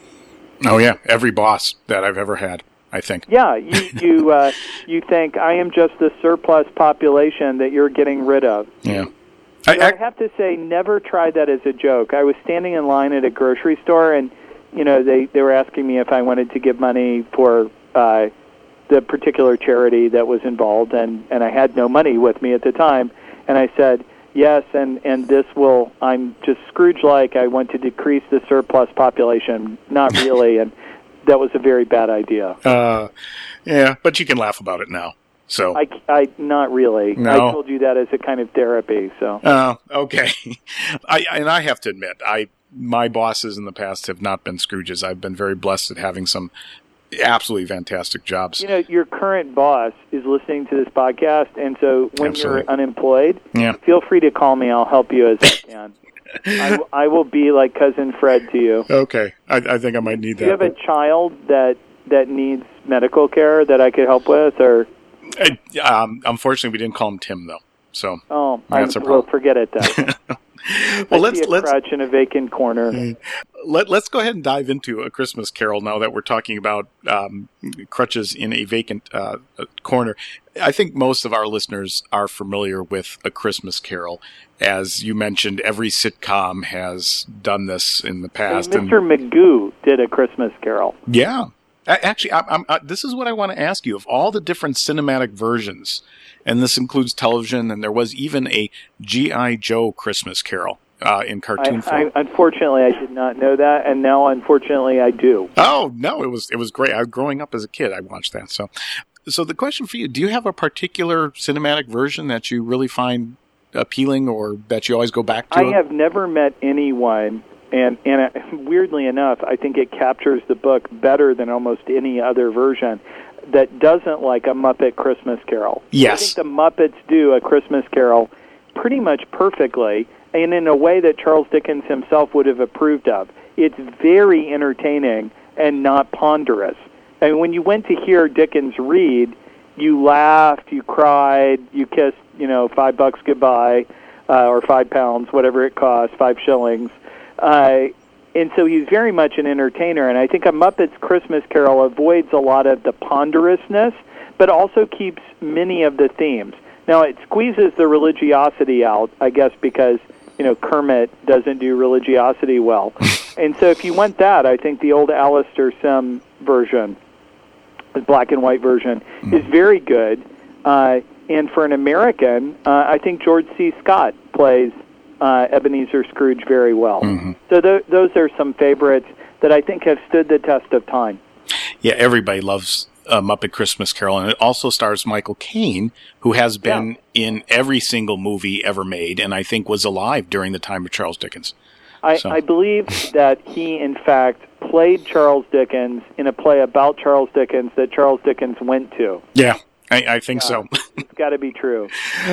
Speaker 2: Oh, yeah. Every boss that I've ever had, I think.
Speaker 3: Yeah, you think, I am just the surplus population that you're getting rid of.
Speaker 2: Yeah.
Speaker 3: I have to say, never try that as a joke. I was standing in line at a grocery store, and they were asking me if I wanted to give money for the particular charity that was involved, and I had no money with me at the time, and I said, yes, and this will, I'm just Scrooge-like, I want to decrease the surplus population. Not really, and that was a very bad idea.
Speaker 2: Yeah, but you can laugh about it now. So
Speaker 3: I not really.
Speaker 2: No.
Speaker 3: I told you that as a kind of therapy. So
Speaker 2: okay. I have to admit, my bosses in the past have not been Scrooges. I've been very blessed at having some absolutely fantastic jobs.
Speaker 3: Your current boss is listening to this podcast, and so when
Speaker 2: Absolutely.
Speaker 3: you're unemployed,
Speaker 2: Yeah.
Speaker 3: feel free to call me. I'll help you as I can. I will be like Cousin Fred to you.
Speaker 2: Okay, I think I might need that.
Speaker 3: Do you have a child that needs medical care that I could help with, or?
Speaker 2: Unfortunately, we didn't call him Tim though. So
Speaker 3: that's a problem. Well, forget it then.
Speaker 2: Well,
Speaker 3: let's crutch in a vacant corner.
Speaker 2: Let's go ahead and dive into A Christmas Carol now that we're talking about crutches in a vacant corner. I think most of our listeners are familiar with A Christmas Carol. As you mentioned, every sitcom has done this in the past.
Speaker 3: Mr. Magoo did A Christmas Carol.
Speaker 2: Yeah. Actually, this is what I want to ask you. Of all the different cinematic versions, and this includes television, and there was even a G.I. Joe Christmas Carol in cartoon form.
Speaker 3: Unfortunately, I did not know that, and now, unfortunately, I do.
Speaker 2: Oh, no, it was great. Growing up as a kid, I watched that. So the question for you, do you have a particular cinematic version that you really find appealing or that you always go back to?
Speaker 3: I have never met anyone... And weirdly enough, I think it captures the book better than almost any other version that doesn't like A Muppet Christmas Carol.
Speaker 2: Yes.
Speaker 3: I think the Muppets do A Christmas Carol pretty much perfectly, and in a way that Charles Dickens himself would have approved of. It's very entertaining and not ponderous. And when you went to hear Dickens read, you laughed, you cried, you kissed, $5 goodbye, or £5, whatever it costs, 5 shillings. And so he's very much an entertainer, and I think A Muppet's Christmas Carol avoids a lot of the ponderousness, but also keeps many of the themes. Now, it squeezes the religiosity out, I guess, because, Kermit doesn't do religiosity well. And so if you want that, I think the old Alastair Sim version, the black and white version, is very good. And for an American, I think George C. Scott plays Ebenezer Scrooge very well. Mm-hmm. So those are some favorites that I think have stood the test of time.
Speaker 2: Yeah, everybody loves Muppet Christmas Carol, and it also stars Michael Caine, who has been in every single movie ever made, and I think was alive during the time of Charles Dickens.
Speaker 3: I believe that he, in fact, played Charles Dickens in a play about Charles Dickens that Charles Dickens went to.
Speaker 2: Yeah. I think so.
Speaker 3: It's got to be true.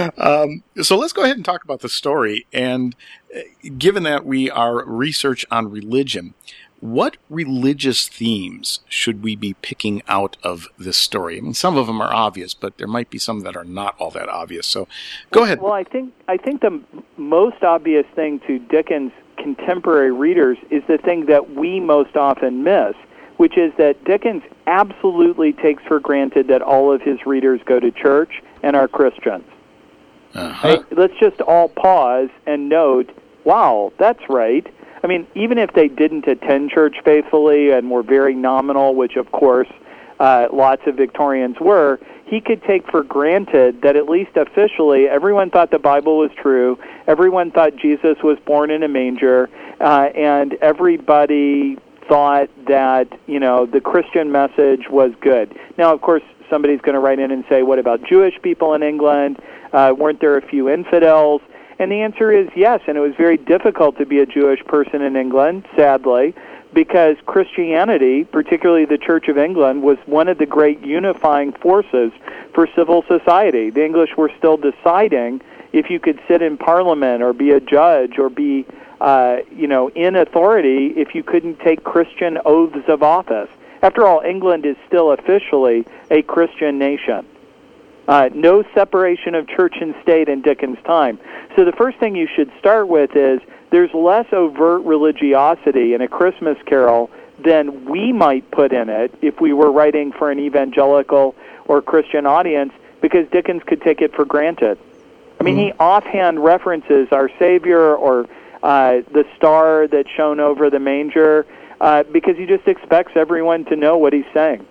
Speaker 2: So let's go ahead and talk about the story. And given that we are research on religion, what religious themes should we be picking out of this story? I mean, some of them are obvious, but there might be some that are not all that obvious. So go ahead.
Speaker 3: Well, I think the most obvious thing to Dickens' contemporary readers is the thing that we most often miss, which is that Dickens absolutely takes for granted that all of his readers go to church and are Christians.
Speaker 2: Uh-huh.
Speaker 3: Let's just all pause and note, wow, that's right. I mean, even if they didn't attend church faithfully and were very nominal, which of course lots of Victorians were, he could take for granted that at least officially everyone thought the Bible was true, everyone thought Jesus was born in a manger, and everybody thought that, the Christian message was good. Now, of course, somebody's going to write in and say, what about Jewish people in England? Weren't there a few infidels? And the answer is yes, and it was very difficult to be a Jewish person in England, sadly, because Christianity, particularly the Church of England, was one of the great unifying forces for civil society. The English were still deciding if you could sit in Parliament or be a judge or be in authority if you couldn't take Christian oaths of office. After all, England is still officially a Christian nation. No separation of church and state in Dickens' time. So the first thing you should start with is there's less overt religiosity in A Christmas Carol than we might put in it if we were writing for an evangelical or Christian audience, because Dickens could take it for granted. I mean, he offhand references our Savior or the star that shone over the manger because he just expects everyone to know what he's saying.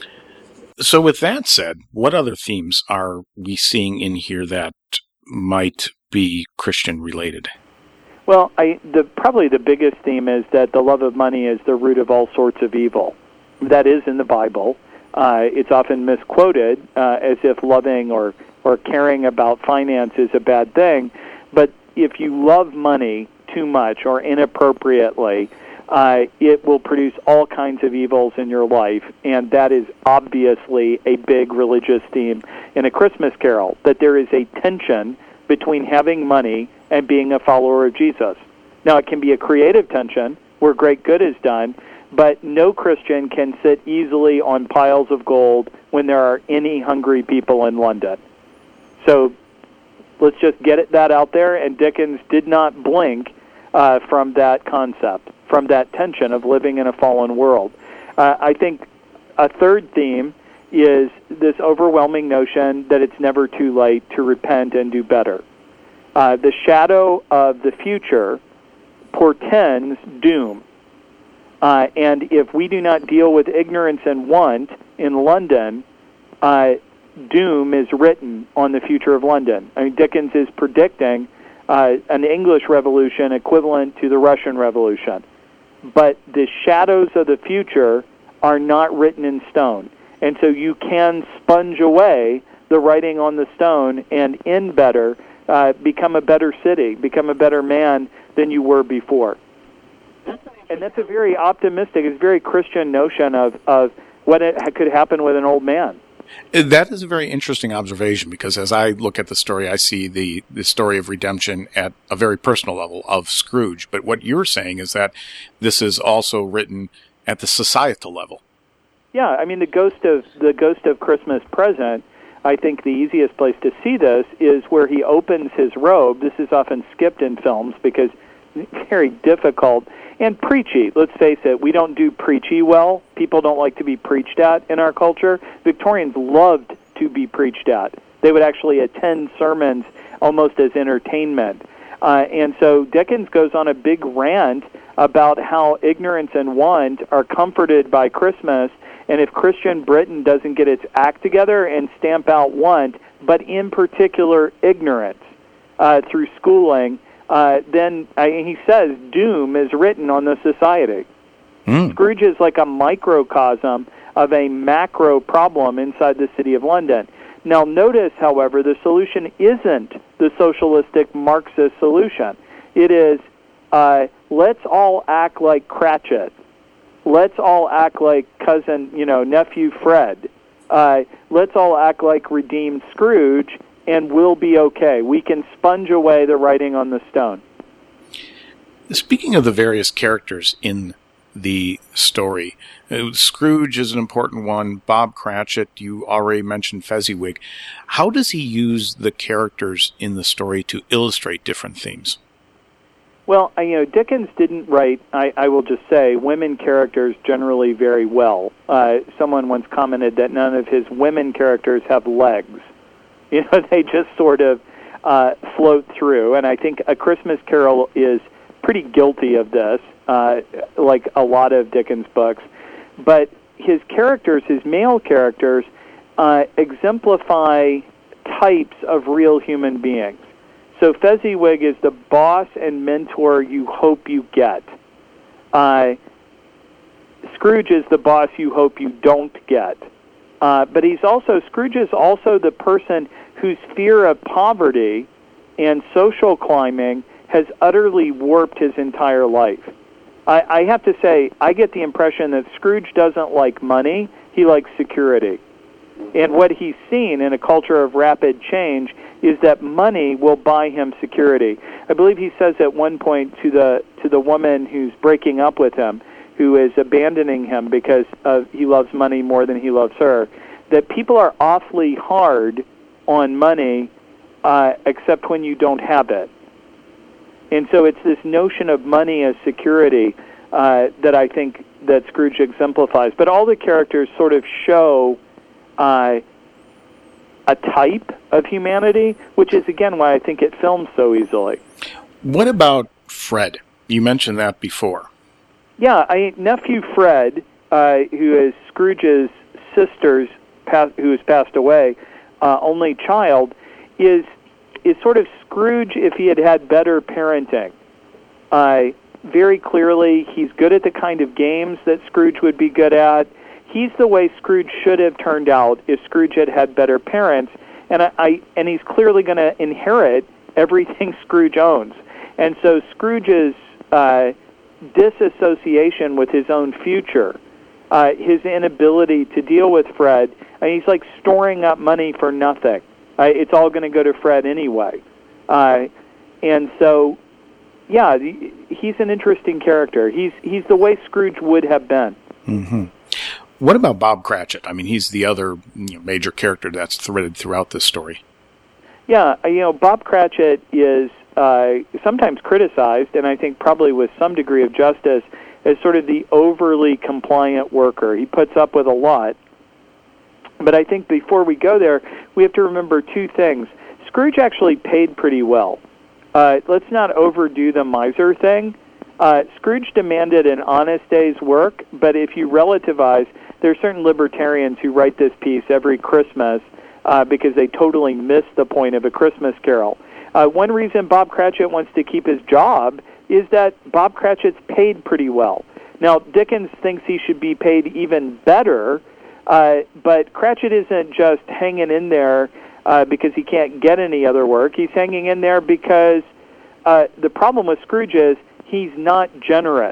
Speaker 2: So with that said, what other themes are we seeing in here that might be Christian related?
Speaker 3: Well, probably the biggest theme is that the love of money is the root of all sorts of evil. That is in the Bible. It's often misquoted as if loving or caring about finance is a bad thing. But if you love money too much or inappropriately, it will produce all kinds of evils in your life, and that is obviously a big religious theme in A Christmas Carol, that there is a tension between having money and being a follower of Jesus. Now, it can be a creative tension where great good is done, but no Christian can sit easily on piles of gold when there are any hungry people in London. So let's just get that out there, and Dickens did not blink from that concept, from that tension of living in a fallen world. I think a third theme is this overwhelming notion that it's never too late to repent and do better. The shadow of the future portends doom. And if we do not deal with ignorance and want in London, doom is written on the future of London. I mean, Dickens is predicting an English Revolution equivalent to the Russian Revolution. But the shadows of the future are not written in stone. And so you can sponge away the writing on the stone and in better, become a better city, become a better man than you were before. And that's a very optimistic, it's a very Christian notion of what could happen with an old man.
Speaker 2: That is a very interesting observation, because as I look at the story, I see the story of redemption at a very personal level of Scrooge. But what you're saying is that this is also written at the societal level.
Speaker 3: Yeah, I mean, the ghost of Christmas Present, I think the easiest place to see this is where he opens his robe. This is often skipped in films because it's very difficult and preachy. Let's face it, we don't do preachy well. People don't like to be preached at in our culture. Victorians loved to be preached at. They would actually attend sermons almost as entertainment. And so Dickens goes on a big rant about how ignorance and want are comforted by Christmas, and if Christian Britain doesn't get its act together and stamp out want, but in particular ignorance through schooling, then he says doom is written on the society. Scrooge is like a microcosm of a macro problem inside the city of London. Now notice, however, the solution isn't the socialistic Marxist solution. It is, let's all act like Cratchit. Let's all act like nephew Fred. Let's all act like redeemed Scrooge, and we'll be okay. We can sponge away the writing on the stone.
Speaker 2: Speaking of the various characters in the story, Scrooge is an important one. Bob Cratchit, you already mentioned Fezziwig. How does he use the characters in the story to illustrate different themes?
Speaker 3: Well, Dickens didn't write, I will just say, women characters generally very well. Someone once commented that none of his women characters have legs. They just sort of float through, and I think A Christmas Carol is pretty guilty of this, like a lot of Dickens books. But his characters, his male characters, exemplify types of real human beings. So Fezziwig is the boss and mentor you hope you get. Scrooge is the boss you hope you don't get. But Scrooge is also the person whose fear of poverty and social climbing has utterly warped his entire life. I have to say, I get the impression that Scrooge doesn't like money, he likes security. And what he's seen in a culture of rapid change is that money will buy him security. I believe he says at one point to the woman who's breaking up with him, who is abandoning him because he loves money more than he loves her, that people are awfully hard on money except when you don't have it. And so it's this notion of money as security that I think that Scrooge exemplifies. But all the characters sort of show a type of humanity, which is, again, why I think it films so easily.
Speaker 2: What about Fred? You mentioned that before.
Speaker 3: Yeah, nephew Fred, who is Scrooge's sister's, who has passed away, only child, is sort of Scrooge if he had had better parenting. Very clearly, he's good at the kind of games that Scrooge would be good at. He's the way Scrooge should have turned out if Scrooge had had better parents, and he's clearly going to inherit everything Scrooge owns. And so Scrooge's disassociation with his own future, his inability to deal with Fred, he's like storing up money for nothing. It's all going to go to Fred anyway. And so, yeah, he's an interesting character. He's the way Scrooge would have been.
Speaker 2: Mm-hmm. What about Bob Cratchit? I mean, he's the other major character that's threaded throughout this story.
Speaker 3: Yeah, Bob Cratchit is sometimes criticized, and I think probably with some degree of justice, as sort of the overly compliant worker. He puts up with a lot. But I think before we go there, we have to remember two things. Scrooge actually paid pretty well. Let's not overdo the miser thing. Scrooge demanded an honest day's work, but if you relativize, there are certain libertarians who write this piece every Christmas because they totally miss the point of A Christmas Carol. One reason Bob Cratchit wants to keep his job is that Bob Cratchit's paid pretty well. Now, Dickens thinks he should be paid even better, but Cratchit isn't just hanging in there because he can't get any other work. He's hanging in there because the problem with Scrooge is he's not generous.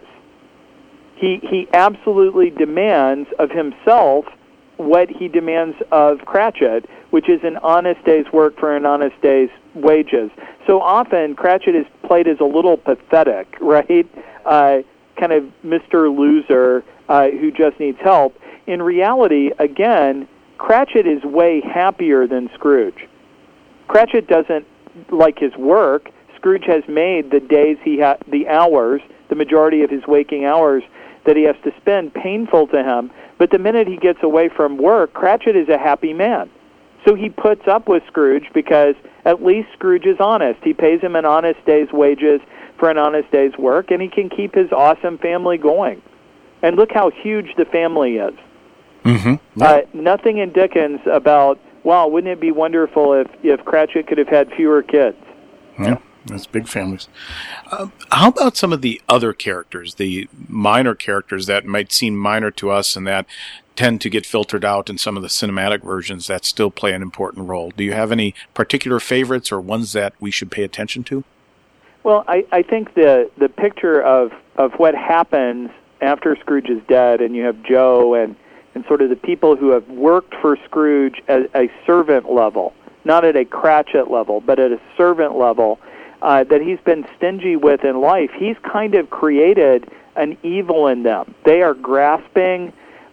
Speaker 3: He absolutely demands of himself what he demands of Cratchit, which is an honest day's work for an honest day's wages. So often, Cratchit is played as a little pathetic, right? Kind of Mr. Loser who just needs help. In reality, again, Cratchit is way happier than Scrooge. Cratchit doesn't like his work. Scrooge has made the days the hours, the majority of his waking hours that he has to spend painful to him. But the minute he gets away from work, Cratchit is a happy man. So he puts up with Scrooge because at least Scrooge is honest. He pays him an honest day's wages for an honest day's work, and he can keep his awesome family going. And look how huge the family is.
Speaker 2: Mm-hmm. Yeah.
Speaker 3: Nothing in Dickens about, wow, wouldn't it be wonderful if Cratchit could have had fewer kids?
Speaker 2: Yeah, that's big families. How about some of the other characters, the minor characters that might seem minor to us and that tend to get filtered out in some of the cinematic versions that still play an important role? Do you have any particular favorites or ones that we should pay attention to?
Speaker 3: Well, I think the picture of what happens after Scrooge is dead, and you have Joe and sort of the people who have worked for Scrooge at a servant level, not at a Cratchit level, but at a servant level, that he's been stingy with in life. He's kind of created an evil in them. They are grasping.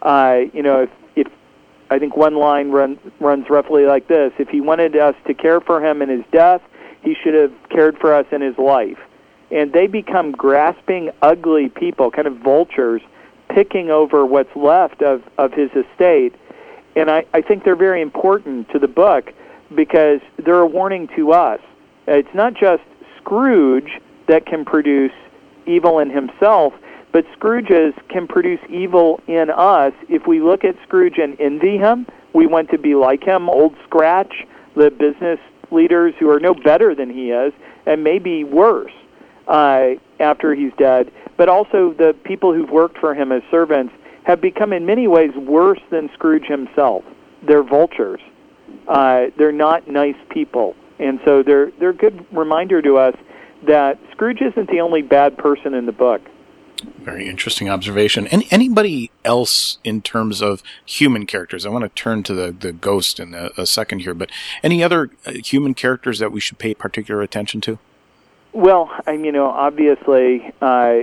Speaker 3: If I think one line runs roughly like this: if he wanted us to care for him in his death, he should have cared for us in his life. And they become grasping, ugly people, kind of vultures, picking over what's left of his estate. And I think they're very important to the book because they're a warning to us. It's not just Scrooge that can produce evil in himself, but Scrooges can produce evil in us. If we look at Scrooge and envy him, we want to be like him. Old Scratch, the business leaders who are no better than he is, and maybe worse after he's dead, but also the people who've worked for him as servants have become in many ways worse than Scrooge himself. They're vultures. They're not nice people. And so they're a good reminder to us that Scrooge isn't the only bad person in the book.
Speaker 2: Very interesting observation. Anybody else in terms of human characters? I want to turn to the ghost in a second here, but any other human characters that we should pay particular attention to?
Speaker 3: Well, obviously,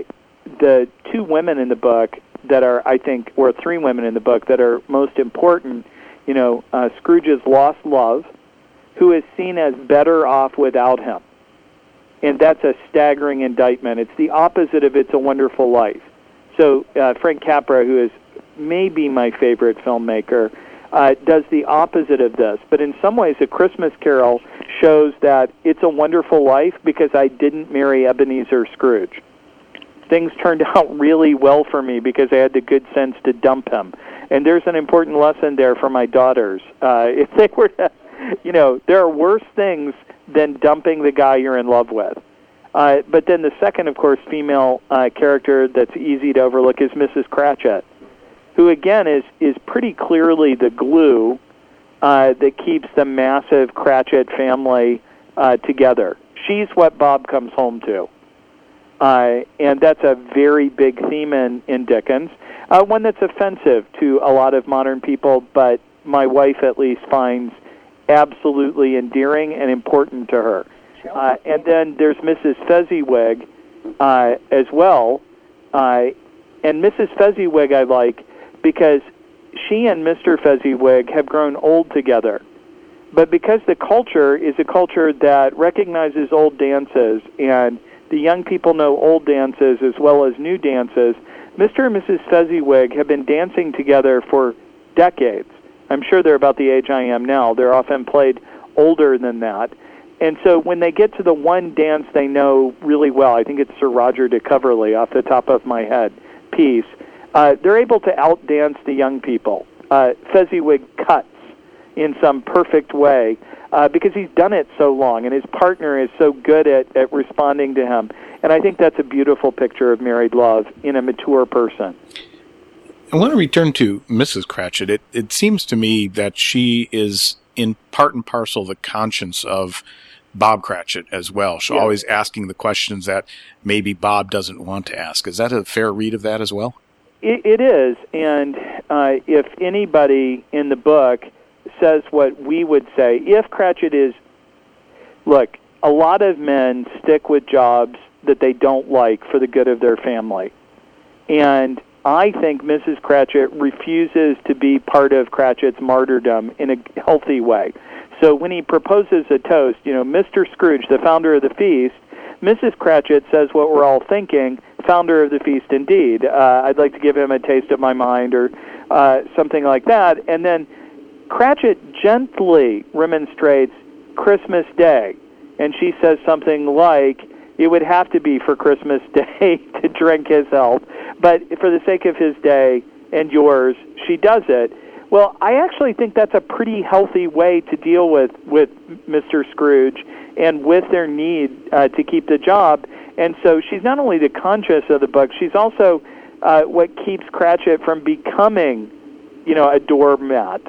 Speaker 3: the two women in the book that are, I think, or three women in the book that are most important, Scrooge's lost love, who is seen as better off without him. And that's a staggering indictment. It's the opposite of It's a Wonderful Life. So Frank Capra, who is maybe my favorite filmmaker, does the opposite of this. But in some ways, A Christmas Carol shows that it's a wonderful life because I didn't marry Ebenezer Scrooge. Things turned out really well for me because I had the good sense to dump him. And there's an important lesson there for my daughters. If they were to, there are worse things than dumping the guy you're in love with. But then the second, of course, female character that's easy to overlook is Mrs. Cratchit, who, again, is pretty clearly the glue that keeps the massive Cratchit family together. She's what Bob comes home to. And that's a very big theme in Dickens, one that's offensive to a lot of modern people, but my wife at least finds absolutely endearing and important to her. And then there's Mrs. Fezziwig as well. And Mrs. Fezziwig I like because she and Mr. Fezziwig have grown old together. But because the culture is a culture that recognizes old dances and the young people know old dances as well as new dances, Mr. and Mrs. Fezziwig have been dancing together for decades. I'm sure they're about the age I am now. They're often played older than that. And so when they get to the one dance they know really well, I think it's Sir Roger de Coverley off the top of my head, piece, they're able to outdance the young people. Fezziwig cuts in some perfect way because he's done it so long, and his partner is so good at responding to him. And I think that's a beautiful picture of married love in a mature person.
Speaker 2: I want to return to Mrs. Cratchit. It seems to me that she is in part and parcel the conscience of Bob Cratchit as well. She's always asking the questions that maybe Bob doesn't want to ask. Is that a fair read of that as well?
Speaker 3: It is, and if anybody in the book says what we would say, if Cratchit is, look, a lot of men stick with jobs that they don't like for the good of their family. And I think Mrs. Cratchit refuses to be part of Cratchit's martyrdom in a healthy way. So when he proposes a toast, Mr. Scrooge, the founder of the feast, Mrs. Cratchit says what we're all thinking, founder of the feast indeed. I'd like to give him a taste of my mind or something like that. And then Cratchit gently remonstrates Christmas Day. And she says something like, it would have to be for Christmas Day to drink his health, but for the sake of his day and yours, she does it. Well, I actually think that's a pretty healthy way to deal with Mr. Scrooge and with their need to keep the job. And so she's not only the conscience of the book, she's also what keeps Cratchit from becoming, a doormat.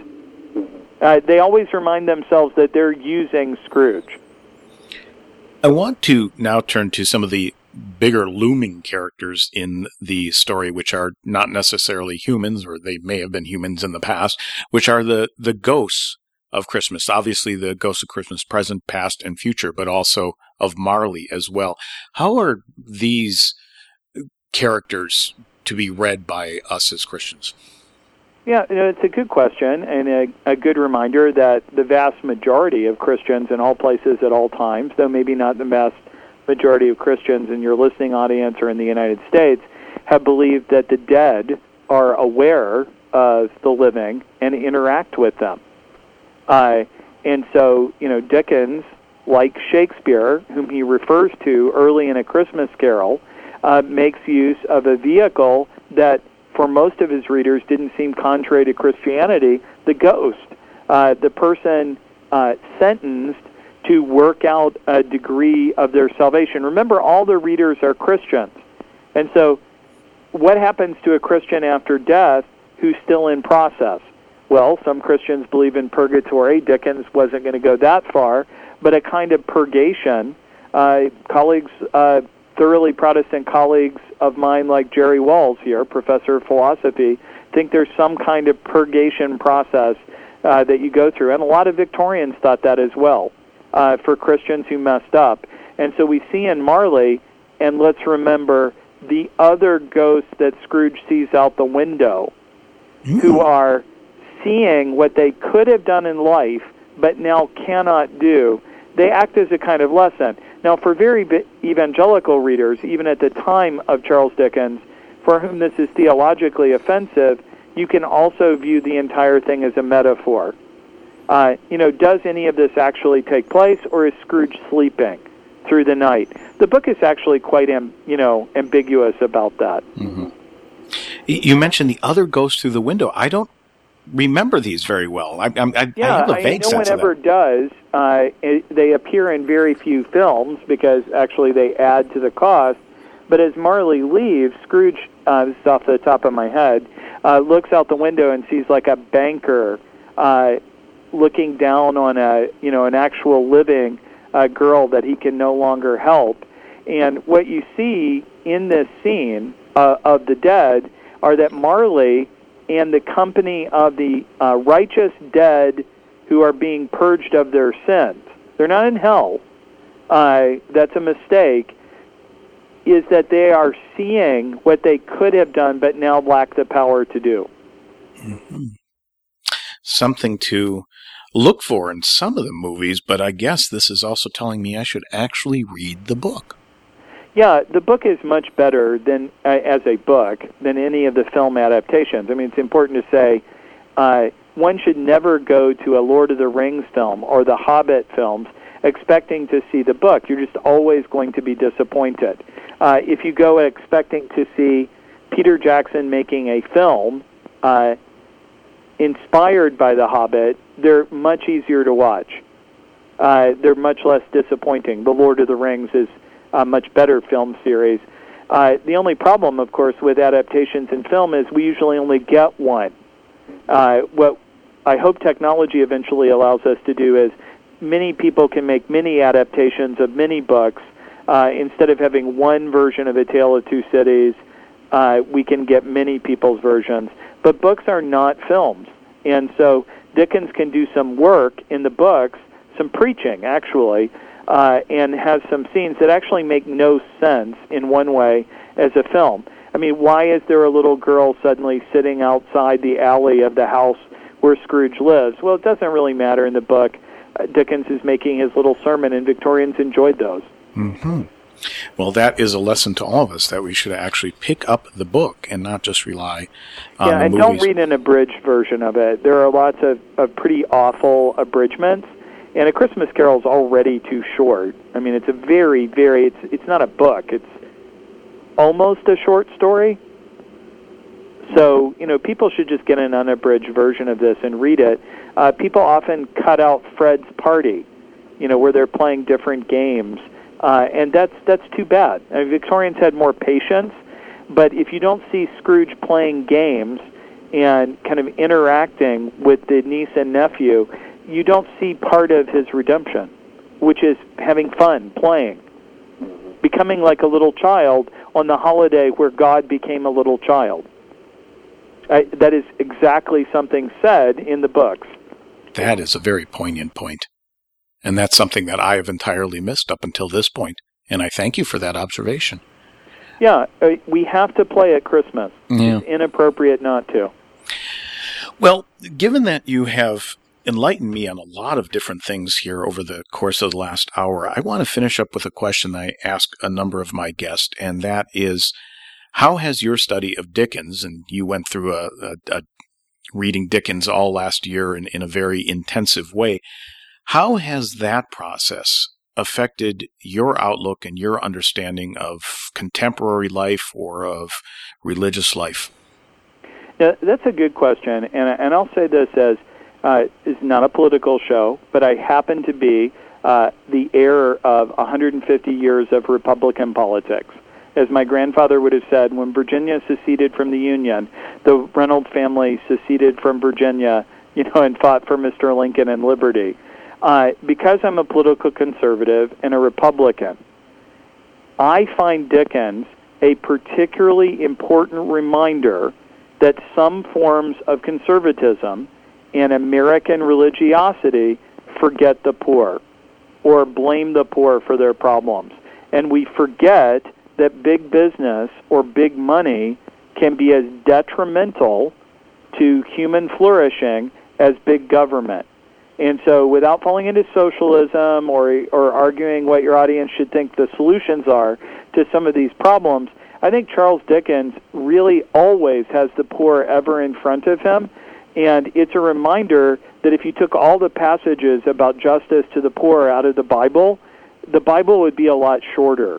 Speaker 3: They always remind themselves that they're using Scrooge.
Speaker 2: I want to now turn to some of the bigger looming characters in the story, which are not necessarily humans, or they may have been humans in the past, which are the ghosts of Christmas. Obviously, the ghosts of Christmas present, past, and future, but also of Marley as well. How are these characters to be read by us as Christians?
Speaker 3: Yeah, it's a good question and a good reminder that the vast majority of Christians in all places at all times, though maybe not the vast majority of Christians in your listening audience or in the United States, have believed that the dead are aware of the living and interact with them. And so, Dickens, like Shakespeare, whom he refers to early in A Christmas Carol, makes use of a vehicle that for most of his readers didn't seem contrary to Christianity, the ghost, the person sentenced to work out a degree of their salvation. Remember, all the readers are Christians. And so what happens to a Christian after death who's still in process? Well, some Christians believe in purgatory. Dickens wasn't going to go that far, but a kind of purgation. Colleagues, thoroughly Protestant colleagues of mine like Jerry Walls here, professor of philosophy, think there's some kind of purgation process that you go through. And a lot of Victorians thought that as well for Christians who messed up. And so we see in Marley, and let's remember the other ghosts that Scrooge sees out the window, who are seeing what they could have done in life but now cannot do. They act as a kind of lesson. Now, for very evangelical readers, even at the time of Charles Dickens, for whom this is theologically offensive, you can also view the entire thing as a metaphor. Does any of this actually take place, or is Scrooge sleeping through the night? The book is actually quite, ambiguous about that.
Speaker 2: Mm-hmm. You mentioned the other goes through the window. I don't remember these very well. I have a vague sense of them.
Speaker 3: Whenever it does, they appear in very few films because actually they add to the cost. But as Marley leaves, Scrooge, this is off the top of my head, looks out the window and sees like a banker looking down on an actual living girl that he can no longer help. And what you see in this scene of the dead are that Marley and the company of the righteous dead who are being purged of their sins, they're not in hell, that's a mistake, is that they are seeing what they could have done but now lack the power to do.
Speaker 2: Mm-hmm. Something to look for in some of the movies, but I guess this is also telling me I should actually read the book.
Speaker 3: Yeah, the book is much better than as a book than any of the film adaptations. I mean, it's important to say one should never go to a Lord of the Rings film or the Hobbit films expecting to see the book. You're just always going to be disappointed. If you go expecting to see Peter Jackson making a film inspired by the Hobbit, they're much easier to watch. They're much less disappointing. The Lord of the Rings is a much better film series. The only problem, of course, with adaptations in film is we usually only get one. What I hope technology eventually allows us to do is many people can make many adaptations of many books. Instead of having one version of A Tale of Two Cities, we can get many people's versions. But books are not films. And so Dickens can do some work in the books, some preaching, actually, and have some scenes that actually make no sense in one way as a film. I mean, why is there a little girl suddenly sitting outside the alley of the house where Scrooge lives? Well, it doesn't really matter in the book. Dickens is making his little sermon, and Victorians enjoyed those.
Speaker 2: Mm-hmm. Well, that is a lesson to all of us, that we should actually pick up the book and not just rely on the movies.
Speaker 3: Yeah, and don't read an abridged version of it. There are lots of pretty awful abridgments, and A Christmas Carol is already too short. I mean, it's a very, very, it's not a book. It's almost a short story. So, people should just get an unabridged version of this and read it. People often cut out Fred's party, where they're playing different games. And that's too bad. I mean, Victorians had more patience, but if you don't see Scrooge playing games and kind of interacting with the niece and nephew, you don't see part of his redemption, which is having fun, playing, becoming like a little child on the holiday where God became a little child. That is exactly something said in the books.
Speaker 2: That is a very poignant point. And that's something that I have entirely missed up until this point. And I thank you for that observation.
Speaker 3: Yeah, we have to play at Christmas.
Speaker 2: Yeah.
Speaker 3: It's inappropriate not to.
Speaker 2: Well, given that you have enlightened me on a lot of different things here over the course of the last hour, I want to finish up with a question that I ask a number of my guests, and that is, how has your study of Dickens, and you went through a reading Dickens all last year in a very intensive way, how has that process affected your outlook and your understanding of contemporary life or of religious life?
Speaker 3: Yeah, that's a good question, and I'll say this as it's not a political show, but I happen to be the heir of 150 years of Republican politics. As my grandfather would have said, when Virginia seceded from the Union, the Reynolds family seceded from Virginia, and fought for Mr. Lincoln and liberty. Because I'm a political conservative and a Republican, I find Dickens a particularly important reminder that some forms of conservatism and American religiosity forget the poor or blame the poor for their problems. And we forget that big business or big money can be as detrimental to human flourishing as big government. And so without falling into socialism or arguing what your audience should think the solutions are to some of these problems, I think Charles Dickens really always has the poor ever in front of him. And it's a reminder that if you took all the passages about justice to the poor out of the Bible would be a lot shorter.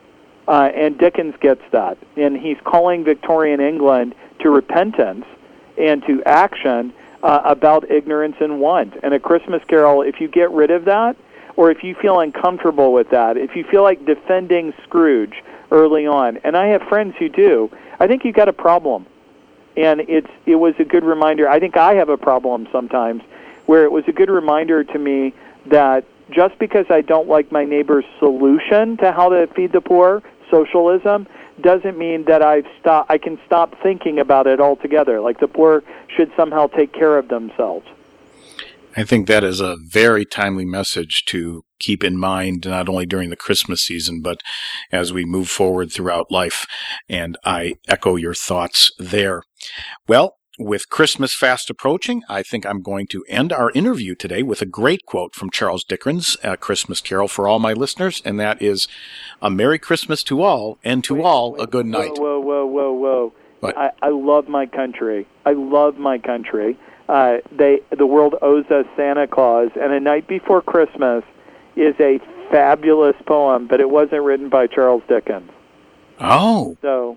Speaker 3: And Dickens gets that. And he's calling Victorian England to repentance and to action about ignorance and want. And A Christmas Carol, if you get rid of that, or if you feel uncomfortable with that, if you feel like defending Scrooge early on, and I have friends who do, I think you've got a problem. And it was a good reminder. I think I have a problem sometimes where it was a good reminder to me that just because I don't like my neighbor's solution to how to feed the poor, socialism, doesn't mean that I can stop thinking about it altogether, like the poor should somehow take care of themselves.
Speaker 2: I think that is a very timely message to keep in mind, not only during the Christmas season, but as we move forward throughout life. And I echo your thoughts there. Well, with Christmas fast approaching, I think I'm going to end our interview today with a great quote from Charles Dickens, A Christmas Carol, for all my listeners, and that is, "A Merry Christmas to all, and to all a good night."
Speaker 3: Whoa.
Speaker 2: What?
Speaker 3: I love my country. I love my country. The world owes us Santa Claus, and A Night Before Christmas is a fabulous poem, but it wasn't written by Charles Dickens.
Speaker 2: Oh.
Speaker 3: So,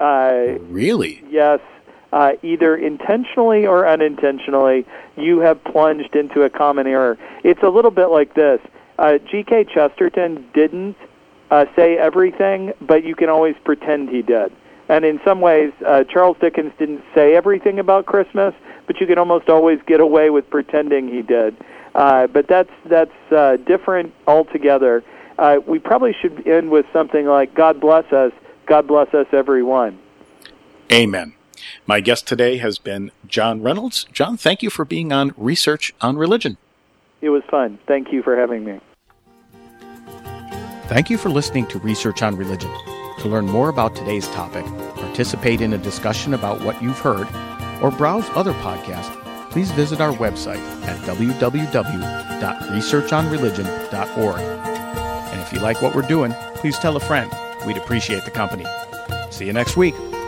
Speaker 2: really?
Speaker 3: Yes. Either intentionally or unintentionally, you have plunged into a common error. It's a little bit like this. G.K. Chesterton didn't say everything, but you can always pretend he did. And in some ways, Charles Dickens didn't say everything about Christmas, but you can almost always get away with pretending he did. But that's different altogether. We probably should end with something like, God bless us everyone.
Speaker 2: Amen. My guest today has been John Reynolds. John, thank you for being on Research on Religion.
Speaker 3: It was fun. Thank you for having me.
Speaker 1: Thank you for listening to Research on Religion. To learn more about today's topic, participate in a discussion about what you've heard, or browse other podcasts, please visit our website at www.researchonreligion.org. And if you like what we're doing, please tell a friend. We'd appreciate the company. See you next week.